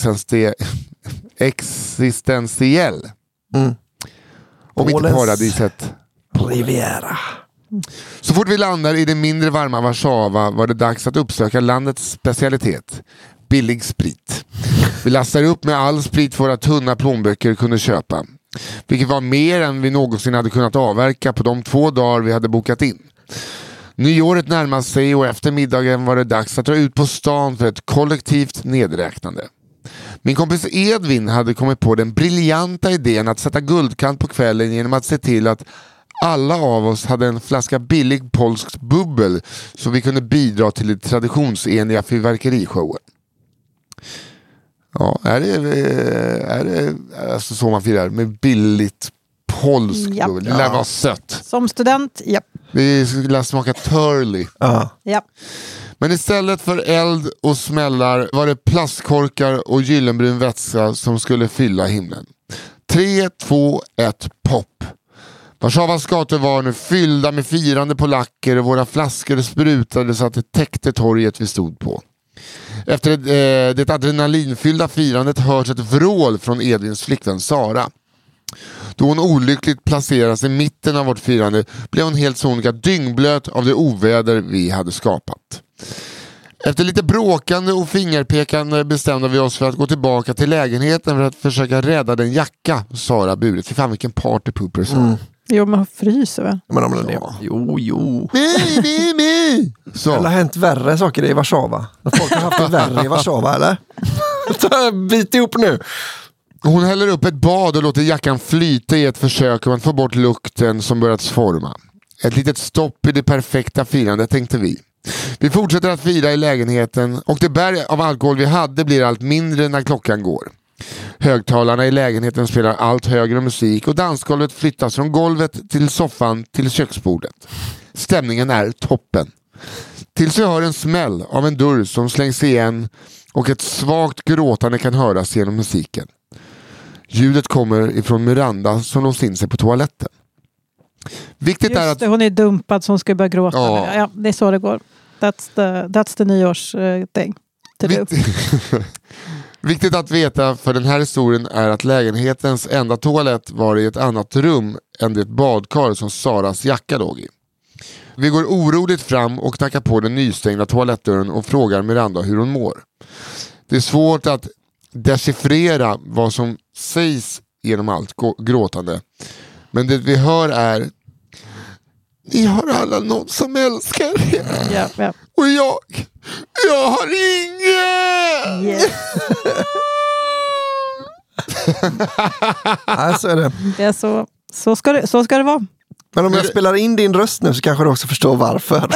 icke-existentiell? Mm. Om inte paradiset Riviera. Så fort vi landar i det mindre varma Warszawa var det dags att uppsöka landets specialitet. Billig sprit. Vi lastade upp med all sprit våra tunna plånböcker kunde köpa. Vilket var mer än vi någonsin hade kunnat avverka på de två dagar vi hade bokat in. Nyåret närmade sig och efter middagen var det dags att dra ut på stan för ett kollektivt nedräknande. Min kompis Edvin hade kommit på den briljanta idén att sätta guldkant på kvällen genom att se till att alla av oss hade en flaska billig polsk bubbel så vi kunde bidra till det traditionsenliga fyrverkerishowen. Ja, är det, är det alltså så man firar med billigt polsk japp. bubbel? Det lär vara sött. Som student, ja. Det lär smaka turley. Ja. Ja. Men istället för eld och smällar var det plastkorkar och gyllenbrun vätska som skulle fylla himlen. Tre, två, ett, pop. Warszawas gator var nu fyllda med firande polacker och våra flaskor sprutade så att det täckte torget vi stod på. Efter det, eh, det adrenalinfyllda firandet hörs ett vrål från Edvins flickvän Sara. Då hon olyckligt placeras i mitten av vårt firande blev hon helt sonika dyngblöt av det oväder vi hade skapat. Efter lite bråkande och fingerpekande bestämde vi oss för att gå tillbaka till lägenheten för att försöka rädda den jacka Sara burit. Fy fan vilken partypooper så. Mm. Jo, man fryser väl? Men om det ja. Jo, jo. Nej, nej, nej. Så. Det har hänt värre saker i Warszawa. Folk har haft det värre i Warszawa, eller? Bit ihop nu. Hon häller upp ett bad och låter jackan flyta i ett försök att få bort lukten som börjat forma. Ett litet stopp i det perfekta firandet, tänkte vi. Vi fortsätter att fira i lägenheten och det berg av alkohol vi hade blir allt mindre när klockan går. Högtalarna i lägenheten spelar allt högre musik och dansgolvet flyttas från golvet till soffan till köksbordet. Stämningen är toppen. Tills vi hör en smäll av en dörr som slängs igen och ett svagt gråtande kan höras genom musiken. Ljudet kommer ifrån Miranda som låst in sig på toaletten. Viktigt Just är att det, hon är dumpad som ska börja gråta. Ja. Ja, det är så det går. That's the, that's the nyårs uh, thing. Vikt... Viktigt att veta för den här historien är att lägenhetens enda toalett var i ett annat rum än det badkar som Saras jacka låg i. Vi går oroligt fram och knackar på den nystängda toalettdörren och frågar Miranda hur hon mår. Det är svårt att dechiffrera vad som sägs genom allt gråtande. Men det vi hör är: ni har alla någon som älskar er. Ja, ja. Och jag, jag har ingen. Yes. Nej, så är det. Det är så, så, ska det, så ska det vara. Men om jag spelar in din röst nu så kanske du också förstår varför.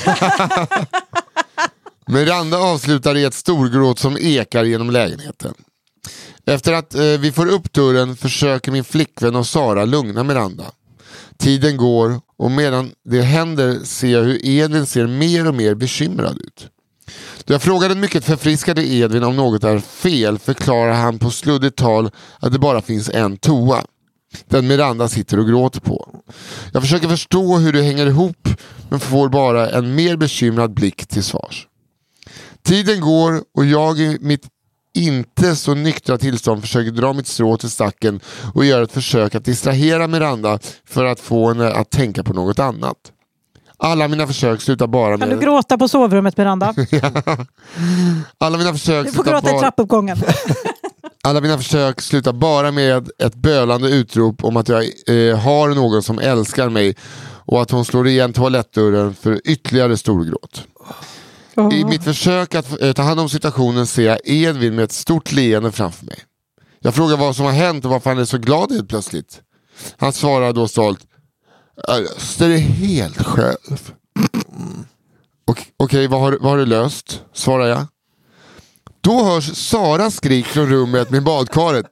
Miranda avslutar i ett storgråt som ekar genom lägenheten. Efter att eh, vi får upp dörren försöker min flickvän och Sara lugna Miranda. Tiden går och medan det händer ser jag hur Edvin ser mer och mer bekymrad ut. Då jag frågar den mycket förfriskade Edvin om något är fel förklarar han på sluddigt tal att det bara finns en toa. Den Miranda sitter och gråter på. Jag försöker förstå hur det hänger ihop men får bara en mer bekymrad blick till svars. Tiden går och jag i mitt inte så nyktra tillstånd försöker dra mitt strå till stacken och göra ett försök att distrahera Miranda för att få henne att tänka på något annat. Alla mina försök slutar bara med... Kan du gråta på sovrummet, Miranda? Alla mina försök Du får slutar gråta bara... i trappuppgången. Alla mina försök slutar bara med ett bölande utrop om att jag eh, har någon som älskar mig och att hon slår igen toalettdörren för ytterligare storgråt. Oh. I mitt försök att eh, ta hand om situationen ser jag Edvin med ett stort leende framför mig. Jag frågar vad som har hänt och varför han är så glad helt plötsligt. Han svarar då stolt: jag löste det helt själv. Okej, okay, vad, har, vad har du löst? Svarar jag. Då hörs Sara skrik från rummet med badkaret.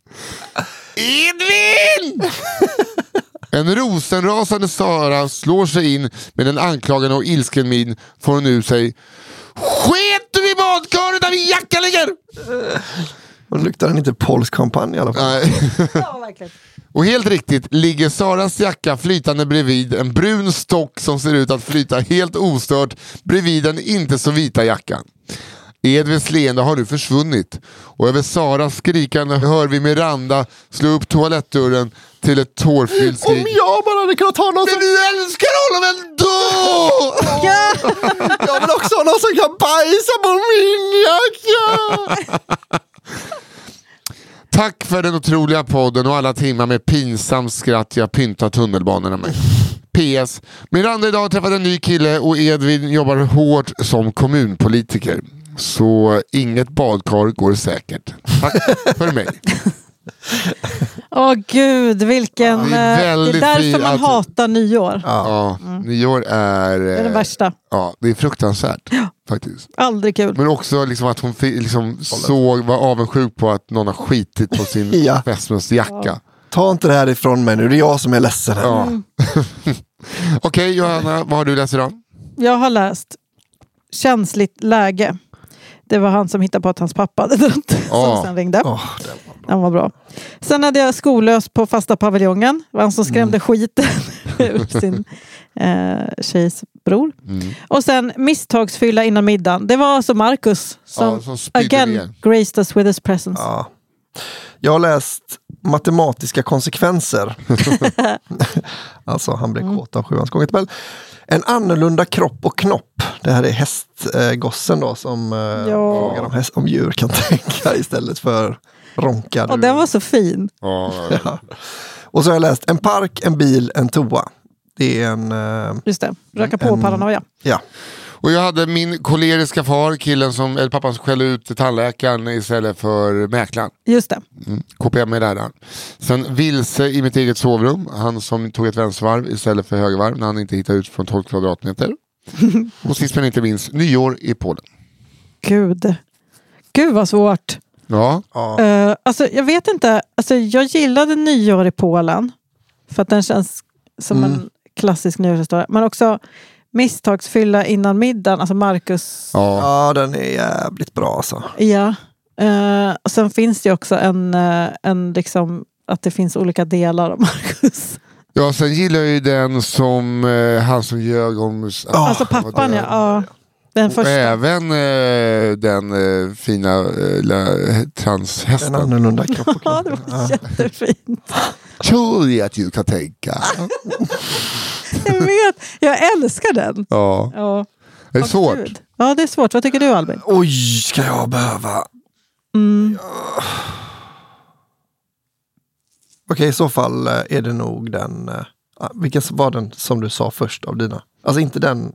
Edvin! En rosenrasande Sara slår sig in med en anklagande och ilsken min får hon ur sig: sket du i badkaret där min jacka ligger? Och luktar den inte polsk kampanj i alla fall. Nej. Ja, verkligen. Och helt riktigt ligger Saras jacka flytande bredvid en brun stock som ser ut att flyta helt ostört bredvid den inte så vita jackan. Edvins leende har nu försvunnit och över Saras skrikande hör vi Miranda slå upp toalettdörren till ett tårfyllt skrik. Om jag bara hade kunnat ha någon som... Men du älskar honom ändå! Ja. Jag vill också ha någon som kan bajsa på min jacka! Tack för den otroliga podden och alla timmar med pinsam skratt jag pyntat tunnelbanorna med. P S. Miranda idag har träffat en ny kille och Edvin jobbar hårt som kommunpolitiker. Så inget badkar går säkert. Tack för mig. Åh gud, vilken... Ja, det är det är därför man att... hatar nyår. Ja, mm. Nyår är... Det är det värsta. Ja, det är fruktansvärt ja. faktiskt. Aldrig kul. Men också liksom att hon liksom såg, var avundsjuk på att någon har skitit på sin ja. fästmös jacka. Ja. Ta inte det här ifrån mig nu, det är jag som är ledsen här. Ja. Mm. Okej, okay, Johanna, vad har du läst idag? Jag har läst Känsligt läge. Det var han som hittade på att hans pappa hade dött. Oh. Som sen ringde. Oh, den var bra. Sen hade jag Skollös på fasta paviljongen. Det var han som skrämde mm. skiten ur sin eh, tjejs bror. Mm. Och sen Misstagsfylla innan middagen. Det var alltså Marcus som, ja, som again igen. graced us with his presence. Ja. Jag har läst Matematiska konsekvenser. Alltså han blev mm. kåt av sjuans gångertabell. En annorlunda kropp och knopp. Det här är hästgossen då som ja. frågar om, häst, om djur kan tänka istället för ronka. Och den var så fin. Ja. Ja. Och så har jag läst En park, en bil, en toa. Det är en... Just det, röka på en, paranoia. Ja. Och jag hade min koleriska far, killen som, eller pappan som skällde ut tandläkaren istället för mäklaren. Just det. Mm, K P M är där. Sen vilse i mitt eget sovrum. Han som tog ett vänstervarv istället för högervarv när han inte hittade ut från tolv kvadratmeter. Och sist men inte minst, nyår i Polen. Gud. Gud vad svårt. Ja. Uh, alltså jag vet inte. Alltså jag gillade nyår i Polen. För att den känns som mm. en klassisk nyårshistoria. Men också Misstagsfylla innan middagen. Alltså Marcus. Ja, ja den är jävligt bra alltså. Ja. Uh, och sen finns det också en, uh, en liksom, att det finns olika delar av Marcus. Ja, sen gillar jag ju den som uh, han som ljög om... Oh, alltså pappan, ja. ja. Den Och första. även eh, den eh, fina eh, transhästen. En annorlunda kropp och Ja, det var jättefint. Tror jag att du kan tänka. Jag vet, jag älskar den. Ja. Ja. Det är Åh, svårt. Gud. Ja, det är svårt. Vad tycker du, Albin? Oj, ska jag behöva... Mm. Ja. Okej, i så fall eh, är det nog den... eh, Vilken var den som du sa först av dina? Alltså inte den...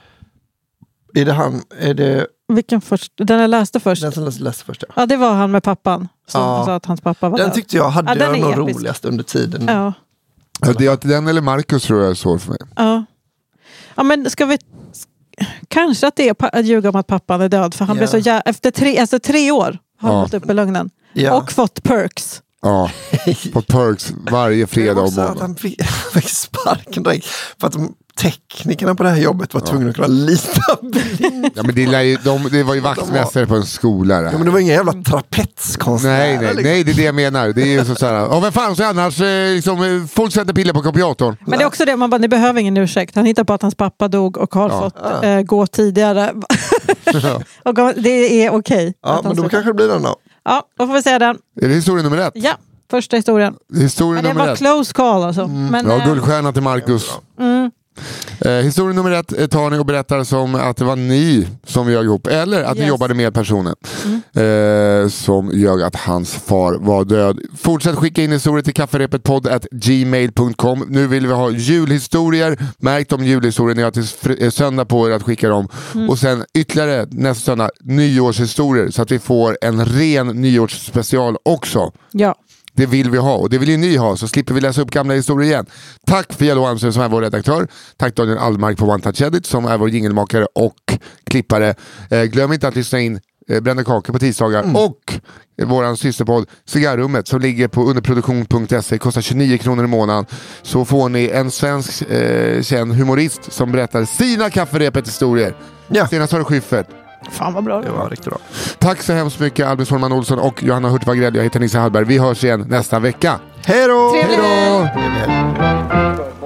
Är det han... Är det Vilken först? Den jag läste först. den som läste, läste först? Ja. Ja, det var han med pappan. Som Ja. sa att hans pappa var Den död. tyckte jag hade Ja, den är nog episk. roligast under tiden. Ja. Ja, det är att den eller Marcus tror jag är svårt för mig. Ja. Ja, men ska vi... Kanske att det är pa- att ljuga om att pappan är död. För han Ja. blev så jä... Efter tre, alltså tre år har han Ja. gått upp med lögnen. Ja. Och fått perks. Ja, på Perks varje fredag om Också att morgonen. han fick, fick sparken direkt. För att de, teknikerna på det här jobbet var tvungna att kunna lita blind. Ja, men det, lär ju, de, det var ju vaktmästare på en skola. Det Ja, här. men det var inga jävla trapetskonstnärer. Nej, nej, liksom. nej, det är det jag menar. Det är ju så såhär, ja, vem fan ska annars eh, liksom, eh, folk sätter piller på kopiatorn. Men det är också det, man bara, ni behöver ingen ursäkt. Han hittar på att hans pappa dog och har Ja. fått eh, gå tidigare. och det är okej. Ja, att men han då slutar. kanske det blir den då. Ja, då får vi säga den. Är det historia nummer ett? Ja, första historien. Historia Men det nummer var ett. close call alltså. Men, Ja, eh, guldstjärna till Marcus. mm, Eh, historia nummer ett eh, tar ni och berättar som att det var ni som ljög ihop. Eller att ni Yes. jobbade med personen eh, som ljög att hans far var död. Fortsätt skicka in historier till kafferepetpodd at gmail dot com. Nu vill vi ha julhistorier. Märk de julhistorier ni har till fr- eh, söndag på er att skicka dem. Och sen ytterligare nästa söndag nyårshistorier så att vi får en ren nyårsspecial också. ja. Det vill vi ha och det vill ju ni ha, så slipper vi läsa upp gamla historier igen. Tack för Jello Almström som är vår redaktör. Tack Daniel Allmark på One Touch Edit som är vår jingelmakare och klippare. Eh, glöm inte att lyssna in eh, Brända kakor på tisdagar och eh, våran systerpodd Cigarrummet som ligger på underproduktion punkt se, kostar tjugonio kronor i månaden. Så får ni en svensk eh, känd humorist som berättar sina kafferepet historier. Ja. Senast har du Schyffert. Fan vad bra Det var riktigt bra. Tack så hemskt mycket Albin Solman Olsson och Johanna Hurtig Wagrell. Jag heter Nisse Hallberg. Vi hörs igen nästa vecka. Hej då! Trevlig Hej då!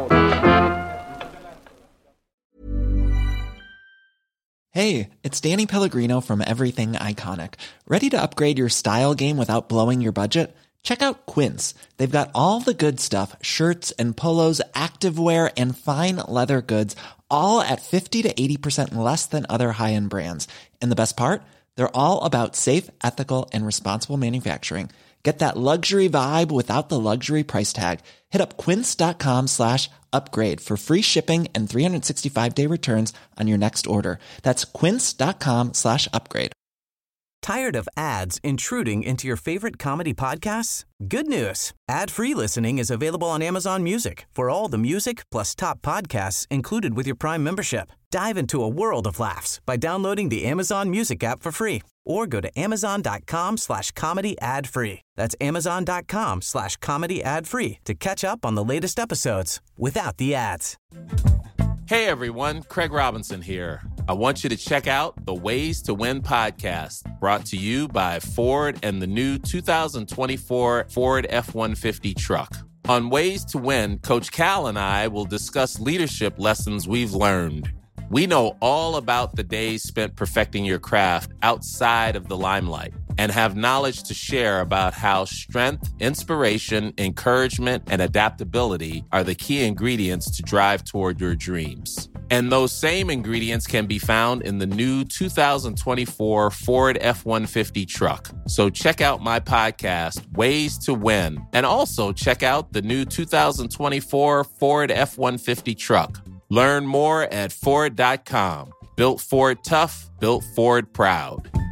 Hey, it's Danny Pellegrino from Everything Iconic. Ready to upgrade your style game without blowing your budget? Check out Quince. They've got all the good stuff, shirts and polos, activewear, and fine leather goods, all at fifty to eighty percent less than other high-end brands. And the best part? They're all about safe, ethical, and responsible manufacturing. Get that luxury vibe without the luxury price tag. Hit up quince.com slash upgrade for free shipping and three sixty-five day returns on your next order. That's quince.com slash upgrade. Tired of ads intruding into your favorite comedy podcasts? Good news. Ad-free listening is available on Amazon Music for all the music plus top podcasts included with your Prime membership. Dive into a world of laughs by downloading the Amazon Music app for free or go to amazon.com slash comedy ad free. That's amazon.com slash comedy ad free to catch up on the latest episodes without the ads. Hey everyone, Craig Robinson here. I want you to check out the Ways to Win podcast, brought to you by Ford and the new two thousand twenty-four Ford F one fifty truck. On Ways to Win, Coach Cal and I will discuss leadership lessons we've learned. We know all about the days spent perfecting your craft outside of the limelight and have knowledge to share about how strength, inspiration, encouragement, and adaptability are the key ingredients to drive toward your dreams. And those same ingredients can be found in the new two thousand twenty-four Ford F one fifty truck. So check out my podcast, Ways to Win, and also check out the new two thousand twenty-four Ford F one fifty truck. Learn more at Ford dot com. Built Ford tough, built Ford proud.